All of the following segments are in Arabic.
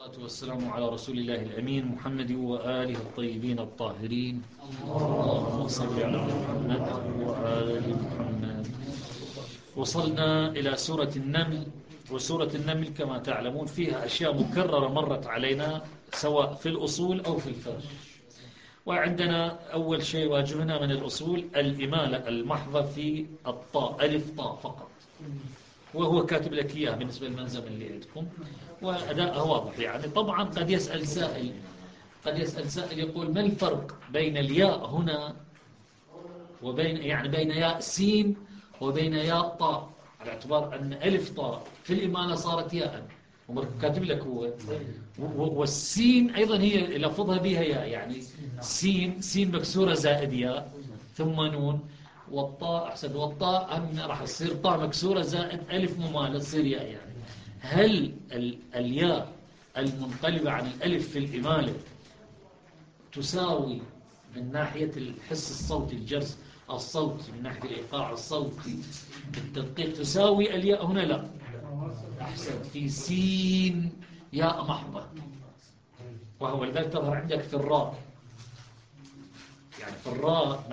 والصلاة والسلام على رسول الله الأمين محمد وآله الطيبين الطاهرين. اللهم صل على محمد وآل محمد. وصلنا إلى سورة النمل، وسورة النمل كما تعلمون فيها أشياء مكررة مرت علينا سواء في الأصول أو في الفرع. وعندنا أول شيء واجهنا من الأصول الإمالة المحضة في الطاء، ألف طاء فقط، وهو كاتب لك إياه بالنسبة للمنزل اللي عندكم، وأداءها واضح. يعني طبعا قد يسأل سائل يقول ما الفرق بين الياء هنا وبين بين ياء سين وبين ياء طاء، على اعتبار أن ألف طاء في الإمالة صارت ياء، وكاتب لك هو، والسين أيضا هي لفظها بها ياء، يعني سين مكسورة زائد ياء ثم نون، والطاء أحسن، والطاء راح تصير طاء مكسورة زائد ألف ممالة تصير ياء. يعني هل الياء المنقلبة عن الألف في الإمالة تساوي من ناحية الحس الصوتي، الجرس الصوتي، من ناحية الإيقاع الصوتي التدقيق، تساوي الياء هنا؟ لا، أحسن، في سين ياء محضة، وهو لذلك تظهر عندك في الراء. يعني في الراء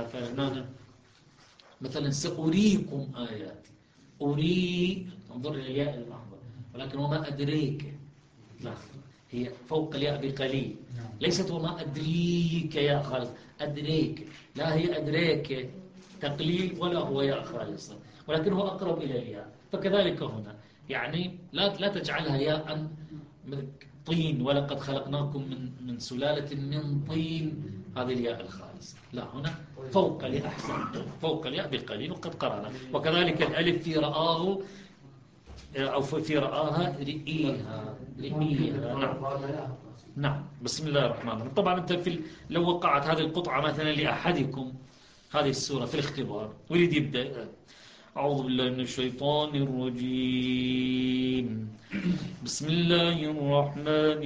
مثلا سأريكم آياتي، انظر إلى الياء المحضة، ولكن وما أدريك، لا، هي فوق الياء بقليل، ليست وما أدريك يا خالص، أدريك، لا هي أدريك تقليل ولا هو ياء خالصة، ولكن هو أقرب إلى الياء. فكذلك هنا، يعني لا تجعلها ياء طين، ولقد خلقناكم من سلالة من طين، هذه الياء الخالصة، لا، هنا فوق الياء، أحسن، فوق الياء بقليل، وقد قرأنا. وكذلك الألف في رآه أو في رآها رئيها. نعم نعم. بسم الله الرحمن الرحيم. طبعا أنت لو وقعت هذه القطعة مثلا لأحدكم هذه السورة في الاختبار ولد يبدأ أعوذ بالله من الشيطان الرجيم بسم الله الرحمن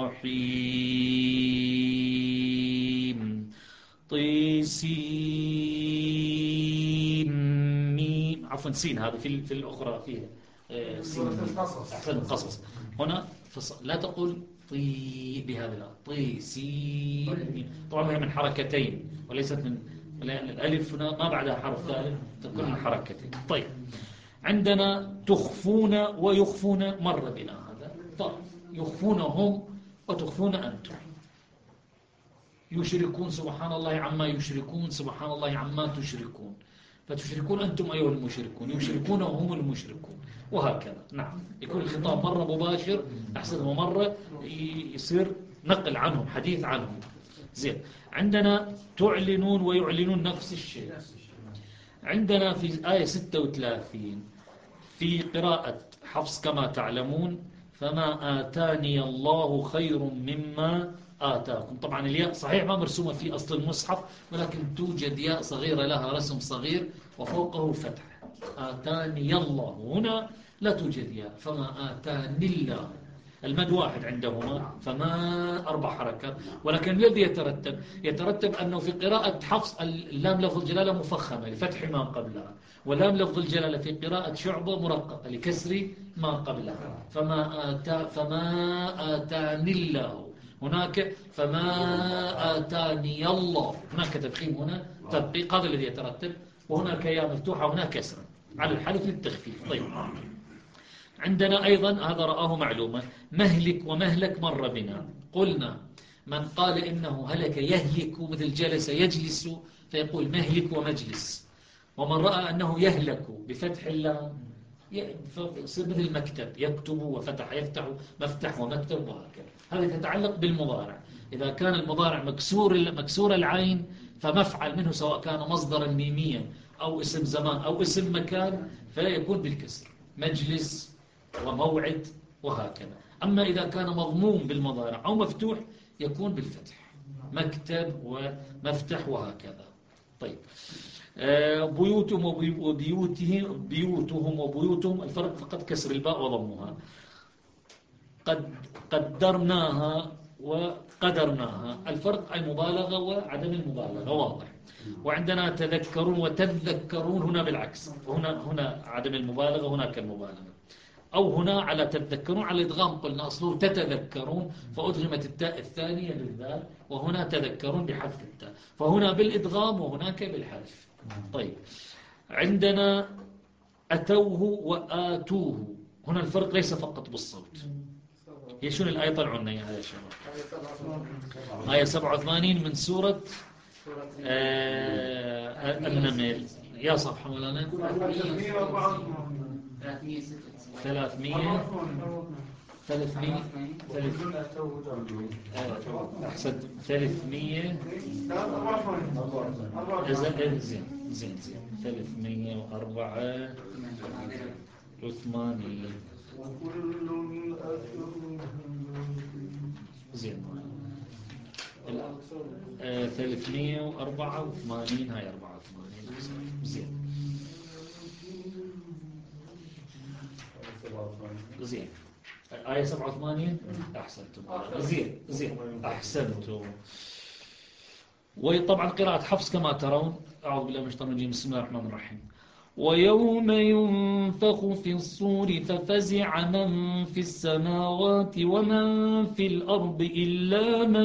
الرحيم طيسين ميم، عفوا سين، هذا في الأخرى فيها سين أحسن القصص. هنا لا تقول طي بهذا، طي سين ميم، طبعا هي من حركتين وليست من، لأن الألف هنا ما بعدها حرف ثالث، تكون من حركتين. طيب، عندنا تخفون ويخفون مر بنا هذا. طيب، يخفون هم وتخفون أنتم. يشركون سبحان الله عما يشركون، سبحان الله عما تشركون، فتشركون أنتم أيها المشركون، يشركون وهم المشركون، وهكذا. نعم، يكون الخطاب مرة مباشر أحسن، ومرة يصير نقل عنهم، حديث عنهم. زين. عندنا تعلنون ويعلنون نفس الشيء. عندنا في آية 36 في قراءة حفص كما تعلمون فما آتاني الله خير مما آتاكم. طبعا الياء صحيح ما مرسومة في أصل المصحف، ولكن توجد ياء صغيرة لها رسم صغير وفوقه فتح. آتاني الله، هنا لا توجد ياء، فما آتاني الله، المد واحد عندهما، فما 4 حركات. ولكن الذي يترتب أنه في قراءة حفص اللام لفظ الجلالة مفخمة لفتح ما قبلها، ولام لفظ الجلالة في قراءة شعبة مرققة لكسر ما قبلها. فما آتاني الله، هناك فما آتاني الله، هناك تفخيم، هنا تدقيق، هذا الذي يترتب. وهناك يا مفتوحة وهناك كسرة على الحرف للتخفيف. طيب، عندنا أيضا هذا رآه معلومة، مهلك ومهلك مر بنا. قلنا من قال إنه هلك يهلك مثل جلس يجلس فيقول مهلك ومجلس، ومن رأى أنه يهلك بفتح اللام فيصير مثل مكتب، يكتب وفتح، يفتح مفتح ومكتب، وهكذا. هذا تتعلق بالمضارع. إذا كان المضارع مكسور العين فمفعل منه، سواء كان مصدرا ميميا أو اسم زمان أو اسم مكان، فيكون بالكسر، مجلس وموعد وهكذا. أما إذا كان مضموم بالمضارع أو مفتوح يكون بالفتح، مكتب ومفتح وهكذا. طيب، بيوتهم وبيوتهم الفرق فقط كسر الباء وضمها. قدرناها وقدرناها، الفرق المبالغة وعدم المبالغة واضح. وعندنا تذكرون وتذكرون هنا بالعكس، هنا عدم المبالغة، هناك المبالغة. أو هنا على تتذكرون على الإدغام قلنا أصله تتذكرون فأدغمت التاء الثانية للذال وهنا تذكرون بحذف التاء فهنا بالإدغام وهناك بالحذف. طيب عندنا أتوه وآتوه هنا الفرق ليس فقط بالصوت. هي شنو الآية طلعوا لنا يا شباب؟ آية 87 من سورة النمل. يا صفحة مولانا 300 أحسن 300 زين 384 زين 384 هاي 84 زين زين آية 87 أحسنتم زين أحسنتم. وطبعا قراءة حفص كما ترون أعوذ بالله من الشيطان الرجيم بسم الله الرحمن الرحيم ويوم ينفخ في الصور ففزع من في السماوات ومن في الأرض إلا من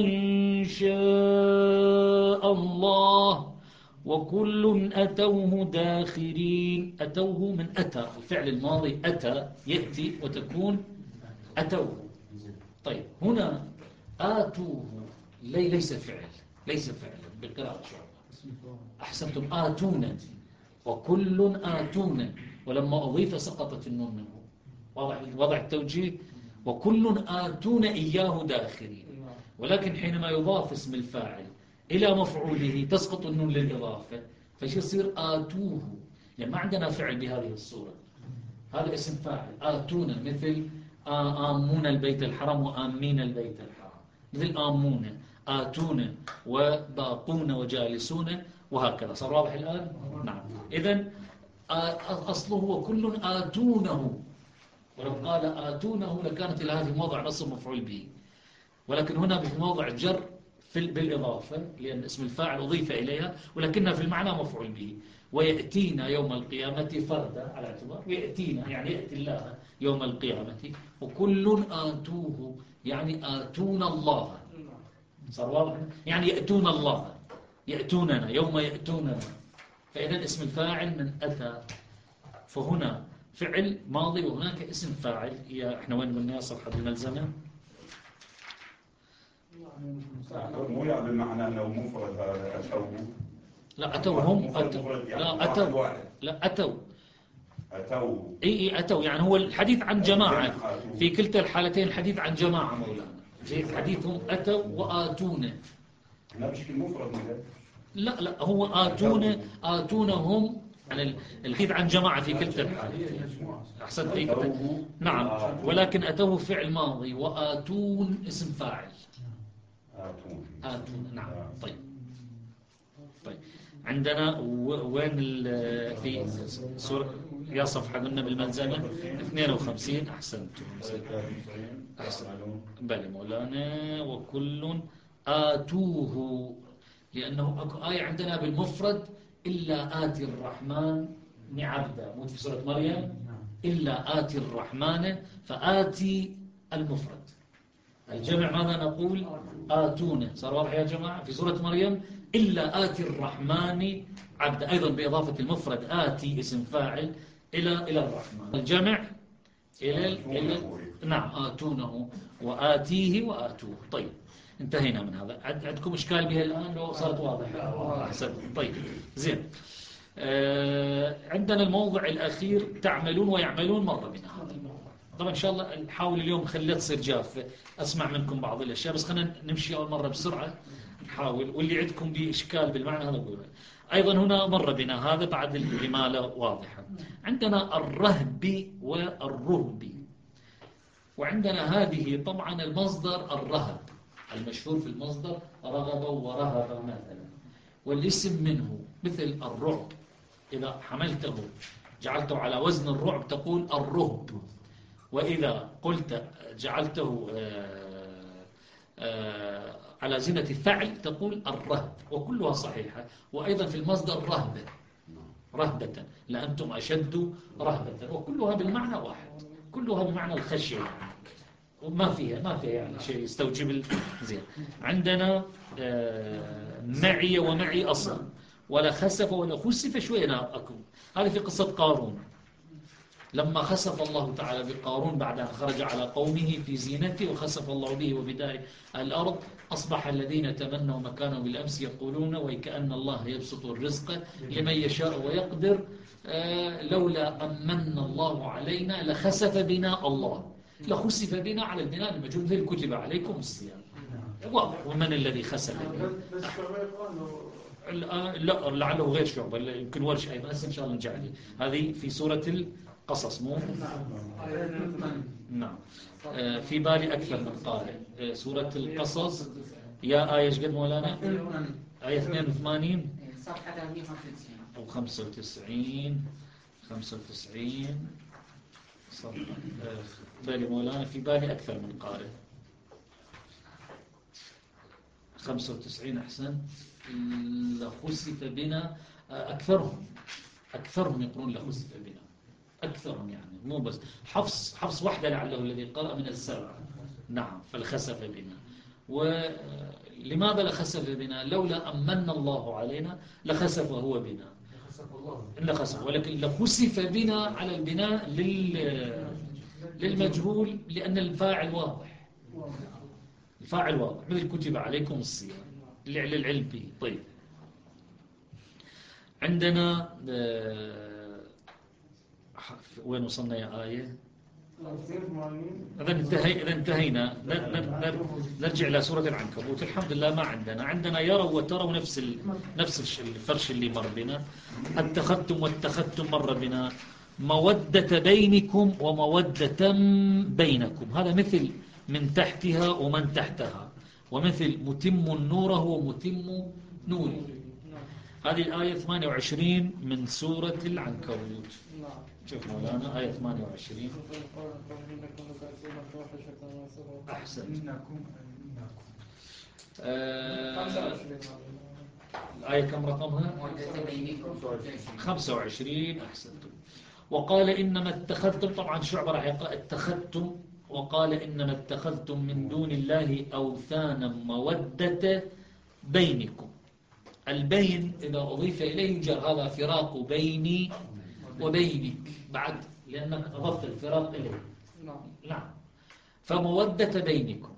شاء الله وكل أتوه داخرين. أتوه من أتى الفعل الماضي أتى يأتي وتكون أتوه. طيب هنا آتوه ليس فعل بقراءة شعبة. أحسنتم آتونا وكل آتونا ولما أضيف سقطت النون منه وضع التوجيه وكل آتون إياه داخرين. ولكن حينما يضاف اسم الفاعل إلى مفعوله تسقط النون للإضافة فيصير آتوه. يعني ما عندنا فعل بهذه الصورة. هذا اسم فاعل آتونا مثل آمون البيت الحرام وآمين البيت الحرام مثل آمون آتونا وباقون وجالسون وهكذا. صار واضح الآن؟ نعم. إذن أصله وكل آتونه ولو قال آتونه لكانت إلى هذه موضع نصب مفعول به ولكن هنا في موضع جر بالإضافة لأن اسم الفاعل أضيف إليها ولكنها في المعنى مفعول به. ويأتينا يوم القيامة فردا على اعتبار يأتينا يعني يأتي الله يوم القيامة وكل آتوه يعني آتون الله. صار واضح؟ يعني يأتون الله يأتوننا يوم يأتوننا. فإذا اسم الفاعل من أتى فهنا فعل ماضي وهناك اسم فاعل. احنا وين قلنا صفحة الملزمة؟ مو يعني المعنى انه مفرد هذا أتوه. لا أتوهم أتوا اي أتوا يعني هو الحديث عن جماعة في كلتا الحالتين الحديث عن جماعة مولانا. في حديثهم أتوا وآتونا لا مش المفرد منه. لا هو آتونهم يعني الحديث عن جماعة في كلتا الحالتين. أحسنت نعم ولكن أتوه فعل ماضي وآتون اسم فاعل. آتون نعم. طيب عندنا وين في سورة يا صفحة قلنا بالملزمة 52 أحسنتم بل مولانا وكل آتوه لأنه أكو آية عندنا بالمفرد إلا آتي الرحمن عبدا مو في سورة مريم إلا آتي الرحمن فآتي المفرد. الجمع ماذا نقول آتونا. صار واضح يا جماعة؟ في سورة مريم إلا آتي الرحمن عبدا أيضا بإضافة المفرد آتي اسم فاعل إلى الرحمن. الجمع إلى نعم آتونه وآتيه وآتوه. طيب انتهينا من هذا. عندكم إشكال بها الآن لو صارت واضحة؟ أحسن. طيب زين. عندنا الموضع الأخير تعملون ويعملون مر بنا هذا الموضوع. طبعا إن شاء الله نحاول اليوم خليها تصير جافة أسمع منكم بعض الأشياء بس خلينا نمشي أول مرة بسرعة نحاول واللي عندكم بإشكال بالمعنى هذا قولوا. أيضا هنا مر بنا هذا بعد الإمالة واضحة. عندنا الرهب والرهب وعندنا هذه طبعا المصدر الرهب المشهور في المصدر رغب ورهب مثلا والاسم منه مثل الرعب إذا حملته جعلته على وزن الرعب تقول الرهب وإذا قلت جعلته على زنة فعل تقول الرهب وكلها صحيحة. وأيضا في المصدر رهبة لأنتم أشد رهبة وكلها بالمعنى واحد. كلها بمعنى الخشية يعني. وما فيها يعني شيء يستوجب زين. عندنا معي ومعي أصل، ولا خسف ولا خسف شوي أنا أكون. هذه في قصة قارون، لما خسف الله تعالى بقارون بعد أن خرج على قومه في زينته وخسف الله به وبداره الأرض، أصبح الذين تمنوا مكانه بالأمس يقولون وكأن الله يبسط الرزق لمن يشاء ويقدر لولا أمن الله علينا لخسف بنا الله، لخسف بنا على البناء المجهول مثل كتب عليكم الصيام. واضح. ومن الذي خسف بنا؟ لا لعله غير شعبة، يمكن ورش أيضا. إن شاء الله نرجع لي. هذه في سورة القصص مو؟ نعم. في بالي أكثر من قارئ. سورة القصص يا آية قد مولانا؟ آية 82 أو 95 بالي مولانا، في بالي أكثر من قارئ. 95 أحسن. لخسف بنا، أكثرهم يقولون لخسف بنا، أكثرهم يعني مو بس حفص وحده لعله الذي قرأ من السبع. نعم. فلخسف بنا. ولماذا لخسف بنا؟ لولا أمن الله علينا لخسف هو بنا، لخسف. ولكن لخسف بنا على البناء للمجهول، لأن الفاعل واضح. الفاعل واضح مثل كتب عليكم الصيام للعلم به. طيب عندنا وين وصلنا يا آية؟ إذا انتهينا نرجع إلى سورة العنكبوت. الحمد لله ما عندنا يروا وتروا نفس الفرش اللي مر بنا. اتخذتم واتخذتم مر بنا مودة بينكم ومودة بينكم، هذا مثل من تحتها ومن تحتها، ومثل متم نوره ومتم نوره. هذه الآية 28 من سورة العنكبوت. شوف مولانا آية 28. أحسن. الآية كم رقمها؟ 25. أحسنتم. وقال إنما اتخذتم، طبعا شعب راح يقرأ اتخذتم. وقال إنما اتخذتم من دون الله أوثانا مودة بينكم. البين إذا أضيف إليه يجر، هذا فراق بيني وبينك بعد، لأنك أضفت الفراق إليه. نعم. فمودة بينكم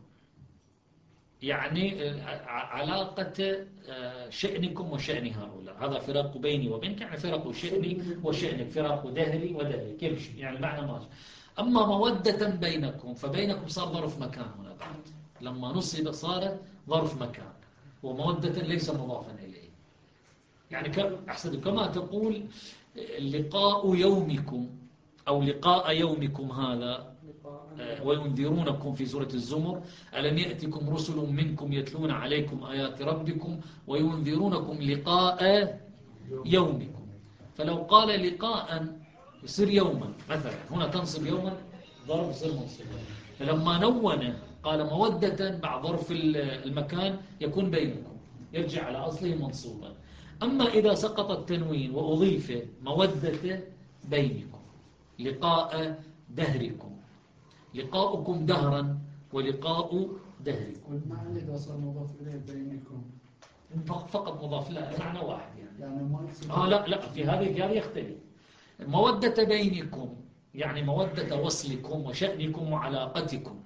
يعني علاقة شأنكم وشأن هؤلاء. هذا فراق بيني وبينك يعني فراق شأني وشأنك، فراق دهري ودهرك، يمشي يعني معنى ماشي. أما مودة بينكم فبينكم صار ظرف مكان هنا بعد، لما نصب صارت ظرف مكان، ومودة ليس مضافا إليه. يعني أحسن كما تقول لقاء يومكم أو لقاء يومكم هذا. وينذرونكم في سورة الزمر ألم يأتكم رسل منكم يتلون عليكم آيات ربكم وينذرونكم لقاء يومكم. فلو قال لقاء يصير يوما مثلا، هنا تنصب يوما ظرف يصير منصب. فلما نونه قال مودة مع ظرف المكان يكون بينكم، يرجع على أصله منصوبا. أما إذا سقط التنوين وأضيف مودة بينكم، لقاء دهركم، لقاؤكم دهرا ولقاء دهركم. المعنى إذا صار مضاف إليه بينكم فقط مضاف، لا معنى واحد يعني لا في هذه يختلف. مودة بينكم يعني مودة وصلكم وشأنكم وعلاقتكم.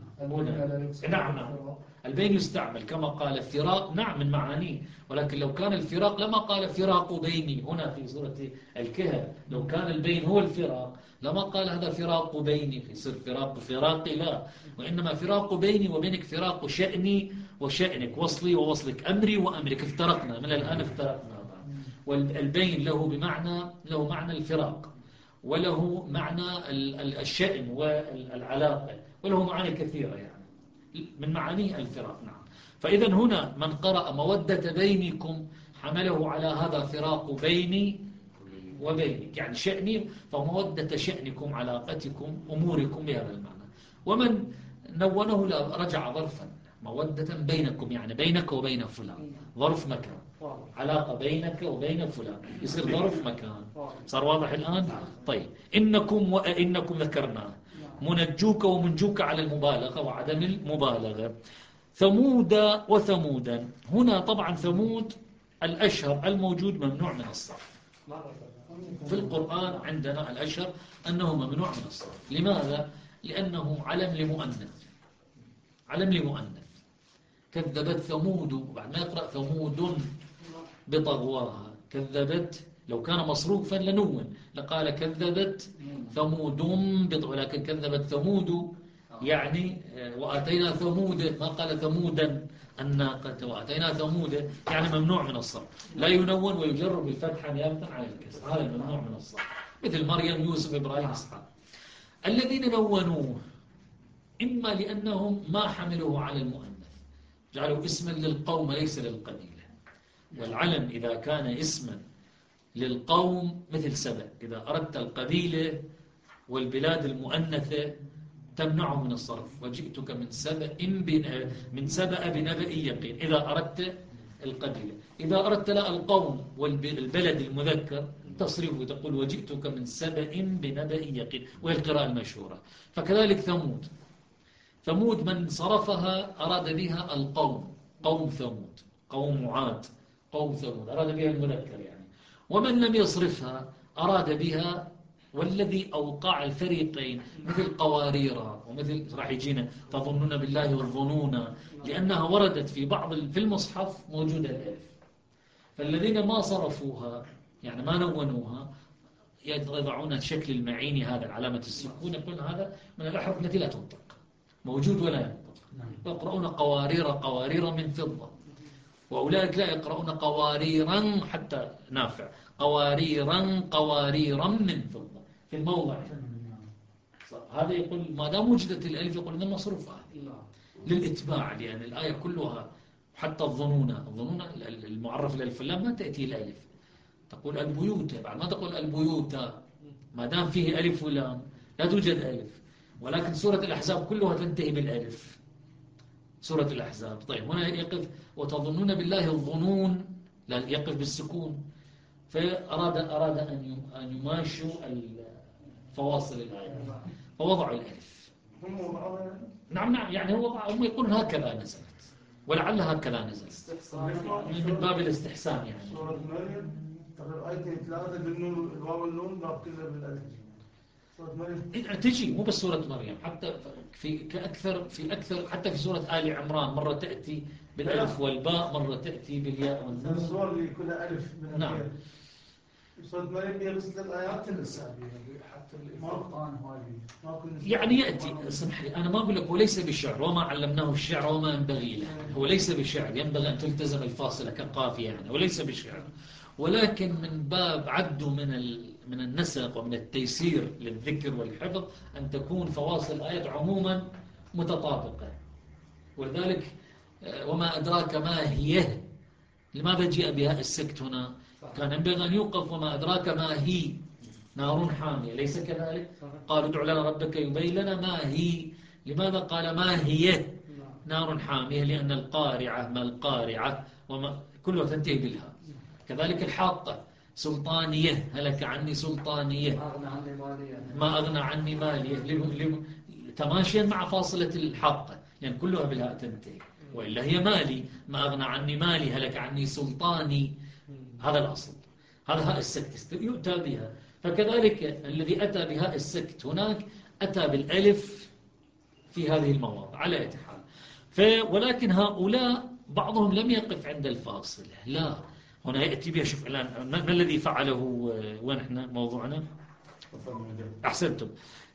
نعم. البين يستعمل كما قال فراق، نعم من معانيه، ولكن لو كان الفراق لما قال فراق بيني هنا في سورة الكهف. لو كان البين هو الفراق لما قال هذا فراق بيني، يصير فراقي لا، وإنما فراق بيني وبينك فراق شأني وشأنك، وصلي ووصلك، أمري وأمرك، افترقنا من الآن افترقنا. والبين له معنى الفراق، وله معنى الشأن والعلاقة، وله معاني كثيرة يعني من معانيه الفراق. نعم. فإذا هنا من قرأ مودة بينكم حمله على هذا فراق بيني وبينك يعني شأني، فمودة شأنكم علاقتكم أموركم بهذا المعنى. ومن نونه رجع ظرفا، مودة بينكم يعني بينك وبين فلان، ظرف مكان، علاقة بينك وبين فلان، يصير ظرف مكان. صار واضح الآن؟ طيب إنكم ذكرناه منجوك ومنجوك على المبالغة وعدم المبالغة. ثمود وثمودا، هنا طبعا ثمود الأشهر الموجود ممنوع من الصرف في القرآن. عندنا الأشهر أنه ممنوع من الصرف. لماذا؟ لأنه علم لمؤنث، علم لمؤنث. كذبت ثمود، بعد ما يقرأ ثمود بطغواها، كذبت لو كان مصروفا لنون لقال كذبت ثمود ولكن كذبت ثمود يعني وآتينا ثمود، ما قال ثمودا الناقة، وآتينا ثمود يعني ممنوع من الصرف. لا ينون ويجر بالفتحة نيابة عن الكسر، هذا الممنوع من الصرف. مثل مريم، يوسف، إبراهيم، إسحاق. الذين نونوه إما لأنهم ما حملوه على المؤنث، جعلوا اسما للقوم ليس للقبيلة. والعلم إذا كان اسما للقوم مثل سبأ، إذا أردت القبيلة والبلاد المؤنثة تمنعه من الصرف. وجئتك من سبأ بنبأ يقين إذا أردت القبيلة. إذا أردت لا القوم والبلد المذكر تصرفه، تقول وجئتك من سبأ بنبأ يقين، وهي القراءة المشهورة. فكذلك ثمود، ثمود من صرفها أراد بها القوم، قوم ثمود، قوم عاد، قوم ثمود، أراد بها المذكر يعني. ومن لم يصرفها أراد بها، والذي أوقع الفريقين مثل قواريرا ومثل راح يجينا تظنون بالله والظنون، لأنها وردت في المصحف موجودة الألف. فالذين ما صرفوها يعني ما نونوها يضعون شكل المعيني هذا علامة السكون، يقولون هذا من الأحرف التي لا تنطق، موجود ولا ينطق. يقرؤون قوارير من فضة، وأولئك لا يقرؤون قواريرا، حتى نافع قواريرا من فضة في الموضع. هذا يقول ما دام وجدت الألف يقول إنها مصروفة للإتباع، لأن الآية كلها حتى الظنون المعرف الألف واللام ما تأتي الألف، تقول البيوت، بعد ما تقول البيوت ما دام فيه ألف ولام لا توجد ألف. ولكن سورة الأحزاب كلها تنتهي بالألف، سورة الأحزاب. طيب هنا يقف وتظنون بالله الظنون، لا يقف بالسكون. فأراد أن يماشوا فواصل الآية فوضعوا الألف. نعم يعني هم يقولون هكذا نزلت، ولعل هكذا نزلت من باب الاستحسان يعني. سورة مريم آيتين 3 بالنون الواو والنون باب كلها بالألف. تجي مو بس سورة مريم، حتى في أكثر حتى في سورة آل عمران مرة تأتي بالألف والباء، مرة تأتي بالياء والنون. السور اللي كلها ألف من نعم. سورة مريم هي بس الآيات النسائية حتى القرآن يعني يأتي. اسمح لي أنا ما أقول لك وليس بالشعر، وما علمناه الشعر وما ينبغي له، هو ليس بالشعر، ينبغي أن تلتزم الفاصلة كقافية يعني، وليس بالشعر. ولكن من باب عد من النسق ومن التيسير للذكر والحفظ أن تكون فواصل الآيات عموما متطابقة. ولذلك وما أدراك ما هي، لماذا جاء بها السكت هنا؟ كان ينبغي أن يوقف وما أدراك ما هي نار حامية، ليس كذلك؟ قالوا ادع لنا ربك يبين لنا ما هي. لماذا قال ما هي نار حامية؟ لأن القارعة ما القارعة وما كلها تنتهي بالها. كذلك الحاقة سلطانية، هلك عني سلطانية، ما أغنى عني مالية، تماشيا مع فاصلة الحاقة، يعني كلها بالهاء تنتهي. وإلا هي مالي، ما أغنى عني مالي، هلك عني سلطاني، هذا الأصل. هذا هاء السكت يؤتى بها. فكذلك الذي أتى بهاء السكت هناك أتى بالألف في هذه المواضع على أي حال. ولكن هؤلاء بعضهم لم يقف عند الفاصلة، لا، هنا يأتي بها. شوف الآن ما الذي فعله، وين احنا موضوعنا؟ أحسنتم.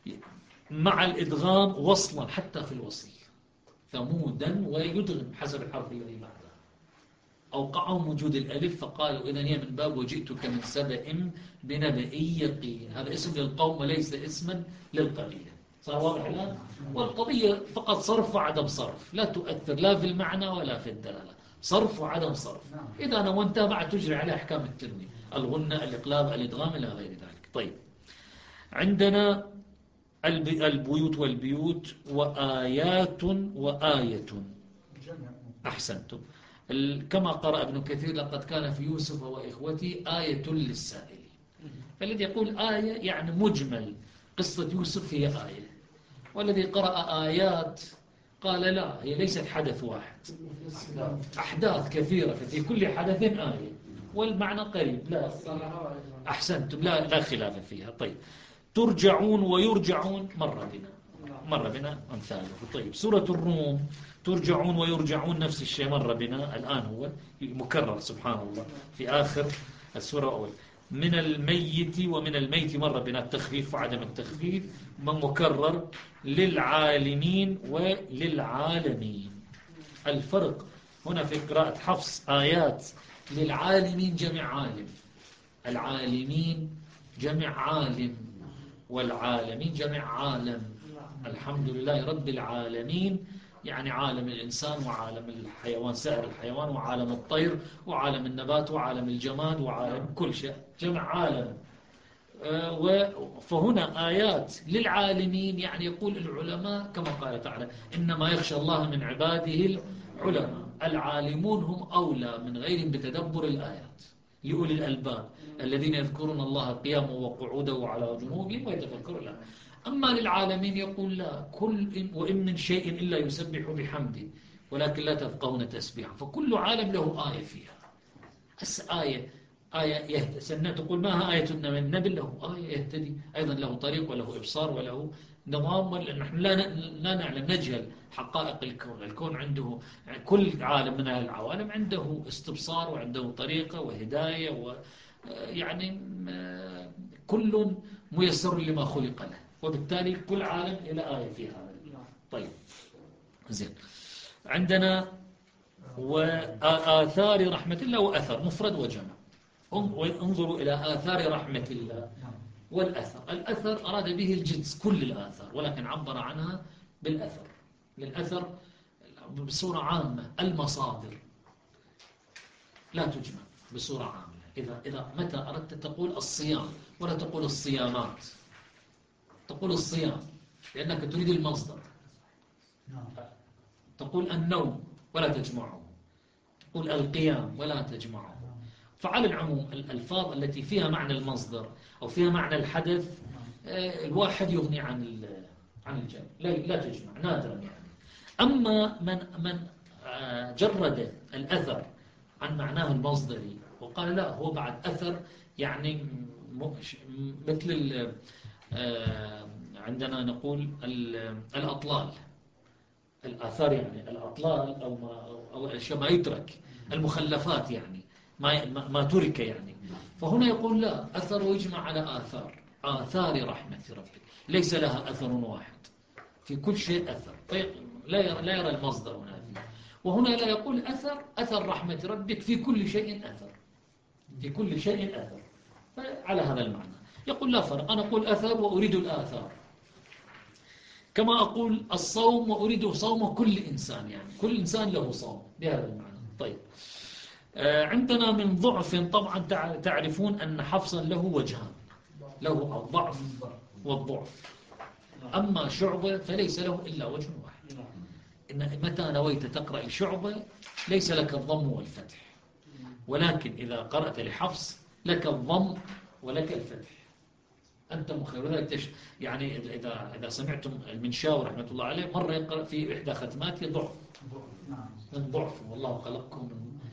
مع الإدغام وصلا حتى في الوصل، ثمودا ويدغم حسب الحرف الذي بعده، أوقعهم وجود الألف فقالوا إذن هي من باب وجئتك من سبأ بنبأ يقين. هذا اسم للقوم وليس اسما للقبيلة. صار واضح الآن؟ والقضية فقط صرف وعدم صرف، لا تؤثر لا في المعنى ولا في الدلالة، صرف وعدم صرف. إذا نونتها بعد تجري على أحكام التنوين، الغنة، الإقلاب، الإدغام إلى غير ذلك. طيب عندنا البيوت والبيوت وآيات وآية. أحسنتم. كما قرأ ابن كثير لقد كان في يوسف وإخوته آية للسائل. فالذي يقول آية يعني مجمل قصة يوسف هي آية، والذي قرأ آيات قال لا، هي ليست حدث واحد، أحداث كثيرة، ففي كل حدث آية، والمعنى قريب. لا أحسنتم، لا خلاف فيها. طيب، ترجعون ويرجعون مر بنا أمثاله. طيب، سورة الروم ترجعون ويرجعون نفس الشيء مر بنا الآن، هو مكرر سبحان الله في آخر السورة الأول. من الميت ومن الميت مر بنا التخفيف وعدم التخفيف، مكرر للعالمين وللعالمين. الفرق هنا في قراءة حفص آيات للعالمين جمع عالم، العالمين جمع عالم، والعالمين جمع عالم. الحمد لله رب العالمين، يعني عالم الإنسان وعالم الحيوان، سائر الحيوان، وعالم الطير وعالم النبات وعالم الجماد وعالم كل شيء، جمع عالم. فهنا آيات للعالمين، يعني يقول العلماء كما قال تعالى إنما يخشى الله من عباده العلماء. العالمون هم أولى من غيرهم بتدبر الآيات، لأولي الألباب الذين يذكرون الله قياما وقعودا وعلى جنوبهم ويتفكرون الآيات. أما للعالمين يقول لا، وإن من شيء إلا يسبح بحمده ولكن لا تفقهون تسبيحا. فكل عالم له آية فيها. آية سنة تقول ما آية من النبي، له آية يهتدي أيضا، له طريق وله إبصار وله نظام. نحن لا نعلم، نجهل حقائق الكون. الكون عنده، كل عالم من العوالم عنده استبصار وعنده طريقة وهداية، يعني كل ميسر لما خلق له، وبالتالي كل عالم إلى آية في هذا. طيب زين، عندنا وآثار رحمة الله، وأثر مفرد وجمع. انظروا إلى آثار رحمة الله والأثر. الأثر أراد به الجنس كل الآثار، ولكن عبر عنها بالأثر. للأثر بصورة عامة المصادر لا تجمع بصورة عامة. إذا متى أردت تقول الصيام ولا تقول الصيامات، تقول الصيام لأنك تريد المصدر. تقول النوم ولا تجمعه، تقول القيام ولا تجمعه. فعلى العموم الألفاظ التي فيها معنى المصدر أو فيها معنى الحدث، الواحد يغني عن الجمع، لا تجمع نادرا يعني. أما من جرد الأثر عن معناه المصدري وقال لا، هو بعد أثر يعني مثل عندنا نقول الأطلال، الآثار يعني الأطلال أو الأشياء ما يترك، المخلفات يعني ما ترك يعني. فهنا يقول لا، أثر ويجمع على آثار رحمة ربك، ليس لها أثر واحد، في كل شيء أثر، لا يرى المصدر هنا فيه. وهنا لا يقول أثر رحمة ربك في كل شيء أثر، في كل شيء أثر. على هذا المعنى يقول لا فرق، أنا أقول أثر وأريد الآثار، كما أقول الصوم وأريد صوم كل إنسان، يعني كل إنسان له صوم بهذا المعنى. طيب، عندنا من ضعف طبعا تعرفون أن حفصا له وجهان، له الضعف والضعف. أما شعبة فليس له إلا وجه واحد. إن متى نويت تقرأ لشعبة ليس لك الضم والفتح، ولكن إذا قرأت لحفص لك الضم ولك الفتح، أنت مخير. وذلك يعني إذا سمعتم المنشاوي رحمة الله عليه مرة يقرأ في إحدى ختماته ضعف، من ضعف والله خلقكم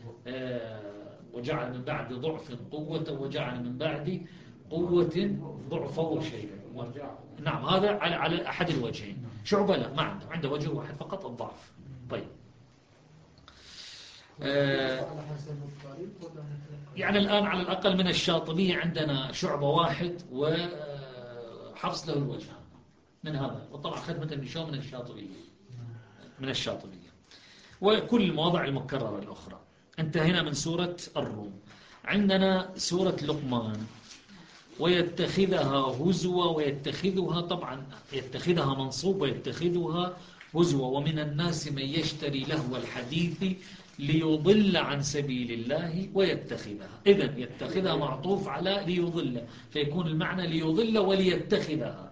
وجعل من بعد ضعف قوة وجعل من بعد قوة ضعفا وشيئا. نعم، هذا على أحد الوجهين. شعبة لا، ما عنده وجه واحد فقط، الضعف. طيب، يعني الآن على الأقل من الشاطبية عندنا شعبة واحد وحفص له الوجهان من هذا. وطبعا ختمة المنشاوي من الشاطبية وكل المواضع المكررة الأخرى. انتهينا من سورة الروم. عندنا سورة لقمان، ويتخذها هزوا، ويتخذها طبعا يتخذها منصوب ويتخذها هزوا. ومن الناس من يشتري لهو الحديث ليضل عن سبيل الله ويتخذها. إذن يتخذها معطوف على ليضل، فيكون المعنى ليضل وليتخذها،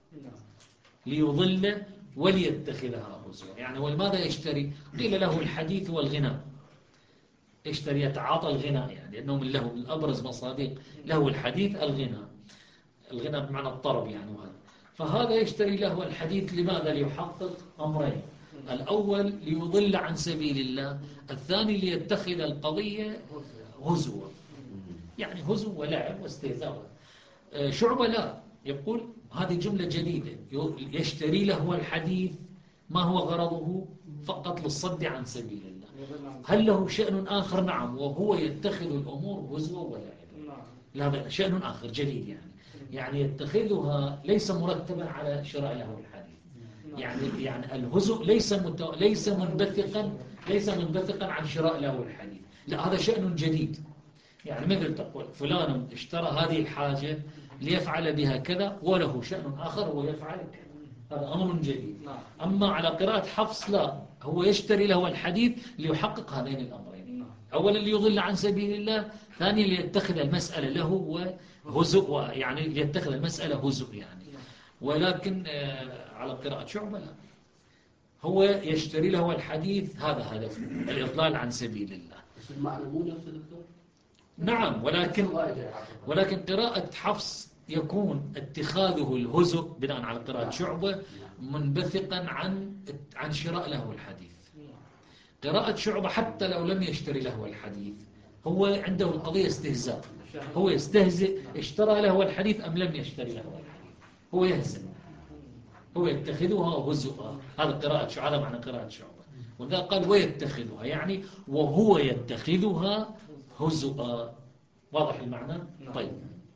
ليضل وليتخذها هزوا. يعني ولماذا يشتري؟ قيل له الحديث والغناء، يشتري يتعاطى الغناء، يعني لأنه من له الأبرز مصادق له الحديث الغناء بمعنى الطرب يعني. وهذا فهذا يشتري له الحديث لماذا؟ ليحقق أمرين: الأول ليضل عن سبيل الله، الثاني ليتخذ القضية هزوا، يعني هزو ولعب واستهزاء. شعبة لا، يقول هذه جملة جديدة، يشتري له الحديث، ما هو غرضه؟ فقط للصد عن سبيل الله. هل له شأن آخر؟ نعم، وهو يتخذ الأمور هزوا ولعبا. لا، شأن آخر جديد، يعني يتخذها ليس مرتبا على شراء له الحديث. يعني الهزء ليس منبثقا عن شراء له الحديث، لا، هذا شأن جديد. يعني مثل تقول فلان اشترى هذه الحاجة ليفعل بها كذا، وله شأن آخر هو يفعل كذا، هذا أمر جديد. أما على قراءة حفص لا، هو يشتري له الحديث ليحقق هذين الأمرين: أولا ليضل عن سبيل الله، ثانيا ليتخذ المسألة له هزء، يعني ليتخذ المسألة هزء يعني. ولكن على قراءة شعبة لا، هو يشتري له الحديث، هذا هدفه الإضلال عن سبيل الله. بس المعنى مو نفس الدكتور؟ نعم، ولكن قراءة حفص يكون اتخاذه الهزء بناء على قراءة شعبة منبثقا عن شراء له الحديث. قراءة شعبة حتى لو لم يشتري له الحديث، هو عنده القضية استهزاء، هو يستهزئ، اشترى له الحديث أم لم يشتري له الحديث، هو يهزم، هو يتخذها هزؤا. هذا قراءة شعبة، هذا معنى قراءة شعبة. وذا قال ويتخذها، يعني وهو يتخذها هزؤا. واضح المعنى؟ طيب.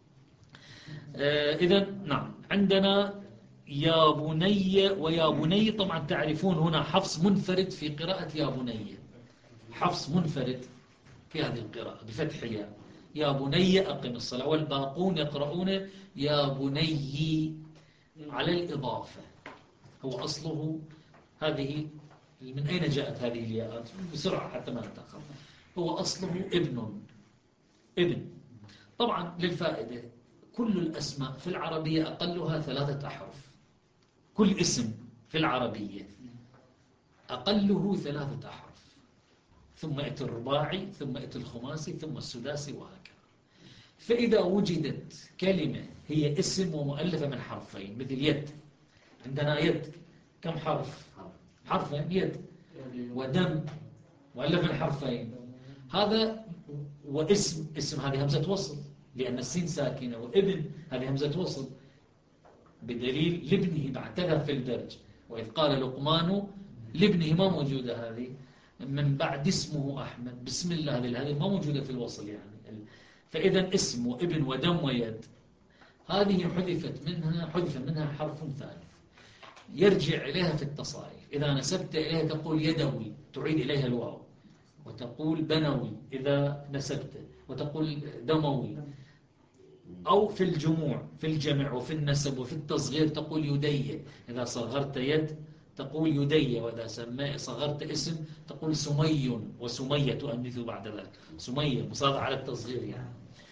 إذن نعم، عندنا يا بني ويا بني. طبعا تعرفون هنا حفص منفرد في قراءة يا بني، حفص منفرد في هذه القراءة بفتح الياء: يا بني أقم الصلاة، والباقون يقرؤون يا بني على الإضافة. هو أصله هذه، من أين جاءت هذه الياءات؟ بسرعة حتى ما نتأخر. هو أصله ابن. طبعا للفائدة، كل الأسماء في العربية أقلها 3 أحرف. كل اسم في العربية أقله 3 أحرف، ثم يأتي الرباعي، ثم يأتي الخماسي، ثم السداسي، وهكذا. فإذا وجدت كلمة هي اسم ومؤلفة من حرفين، مثل يد، عندنا يد كم حرف؟ حرفين، يد. ودم مؤلف من حرفين، هذا. واسم هذه همزة وصل لأن السين ساكنة، وابن هذه همزة وصل بدليل لابنه بعتها في الدرج: وإذ قال لقمان لابنه، ما موجودة هذه. من بعد اسمه أحمد، بسم الله، هذه ما موجودة في الوصل يعني. فإذا اسم وابن ودم ويد، هذه حذف منها حرف ثالث يرجع إليها في التصاريف. إذا نسبت إليها تقول يدوي، تعيد إليها الواو، وتقول بنوي إذا نسبت، وتقول دموي. أو في الجمع وفي النسب وفي التصغير تقول يدي، إذا صغرت يد تقول يدي، وإذا صغرت اسم تقول سمي وسمية تؤنث بعد ذلك، سمية مصادعة على التصغير يعني.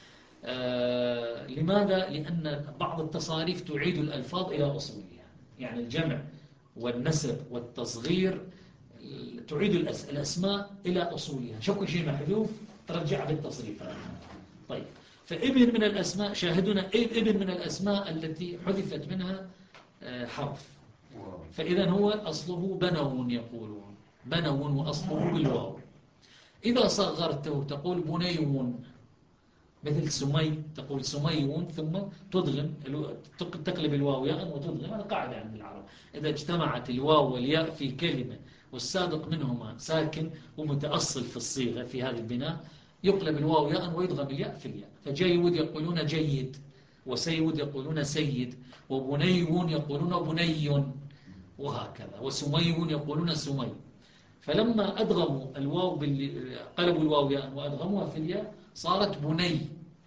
لماذا؟ لأن بعض التصاريف تعيد الألفاظ إلى أصولها، يعني الجمع والنسب والتصغير تعيد الأسماء إلى أصولها، شكل شيء محذوف ترجع بالتصريف. طيب، فابن من الأسماء، شاهدنا ابن من الأسماء التي حذفت منها حرف، فإذا هو أصله بنو، يقولون بنو وأصله بالواو. إذا صغرته تقول بنيون، مثل سمي، تقول سميون ثم تدغم، تقلب الواو ياء وتدغم. هذا قاعدة عند العرب، إذا اجتمعت الواو والياء في كلمة والسابق منهما ساكن ومتأصل في الصيغة في هذا البناء، يقلب الواو ياء ويدغم الياء في الياء. فجيود يقولون جيد، وسيود يقولون سيد، وبنيون يقولون بني، وهكذا، وسمي يقولون سمي. فلما أدغموا الواو قلبوا الواو ياء وأدغموها في الياء صارت بني.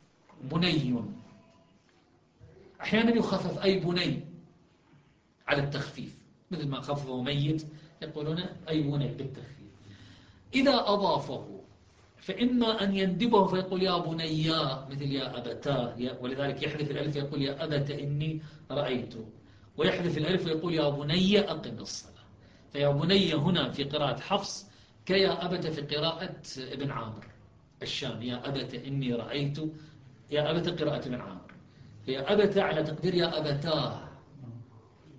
أحيانا يخفف أي بني على التخفيف، مثل ما خففوا ميت يقولون أي بني بالتخفيف. إذا أضافه فإما أن يندبه فيقول يا بنيا، مثل يا أبتاه، ولذلك يحذف الألف يقول يا أبت إني رأيت، ويحذف الألف ويقول يا بني أقم الصلاة. فيا بني هنا في قراءة حفص كيا أبت في قراءة ابن عامر الشام، يا أبت إني رأيت، يا أبت قراءة ابن عامر، فيا أبت على تقدير يا أبتاه،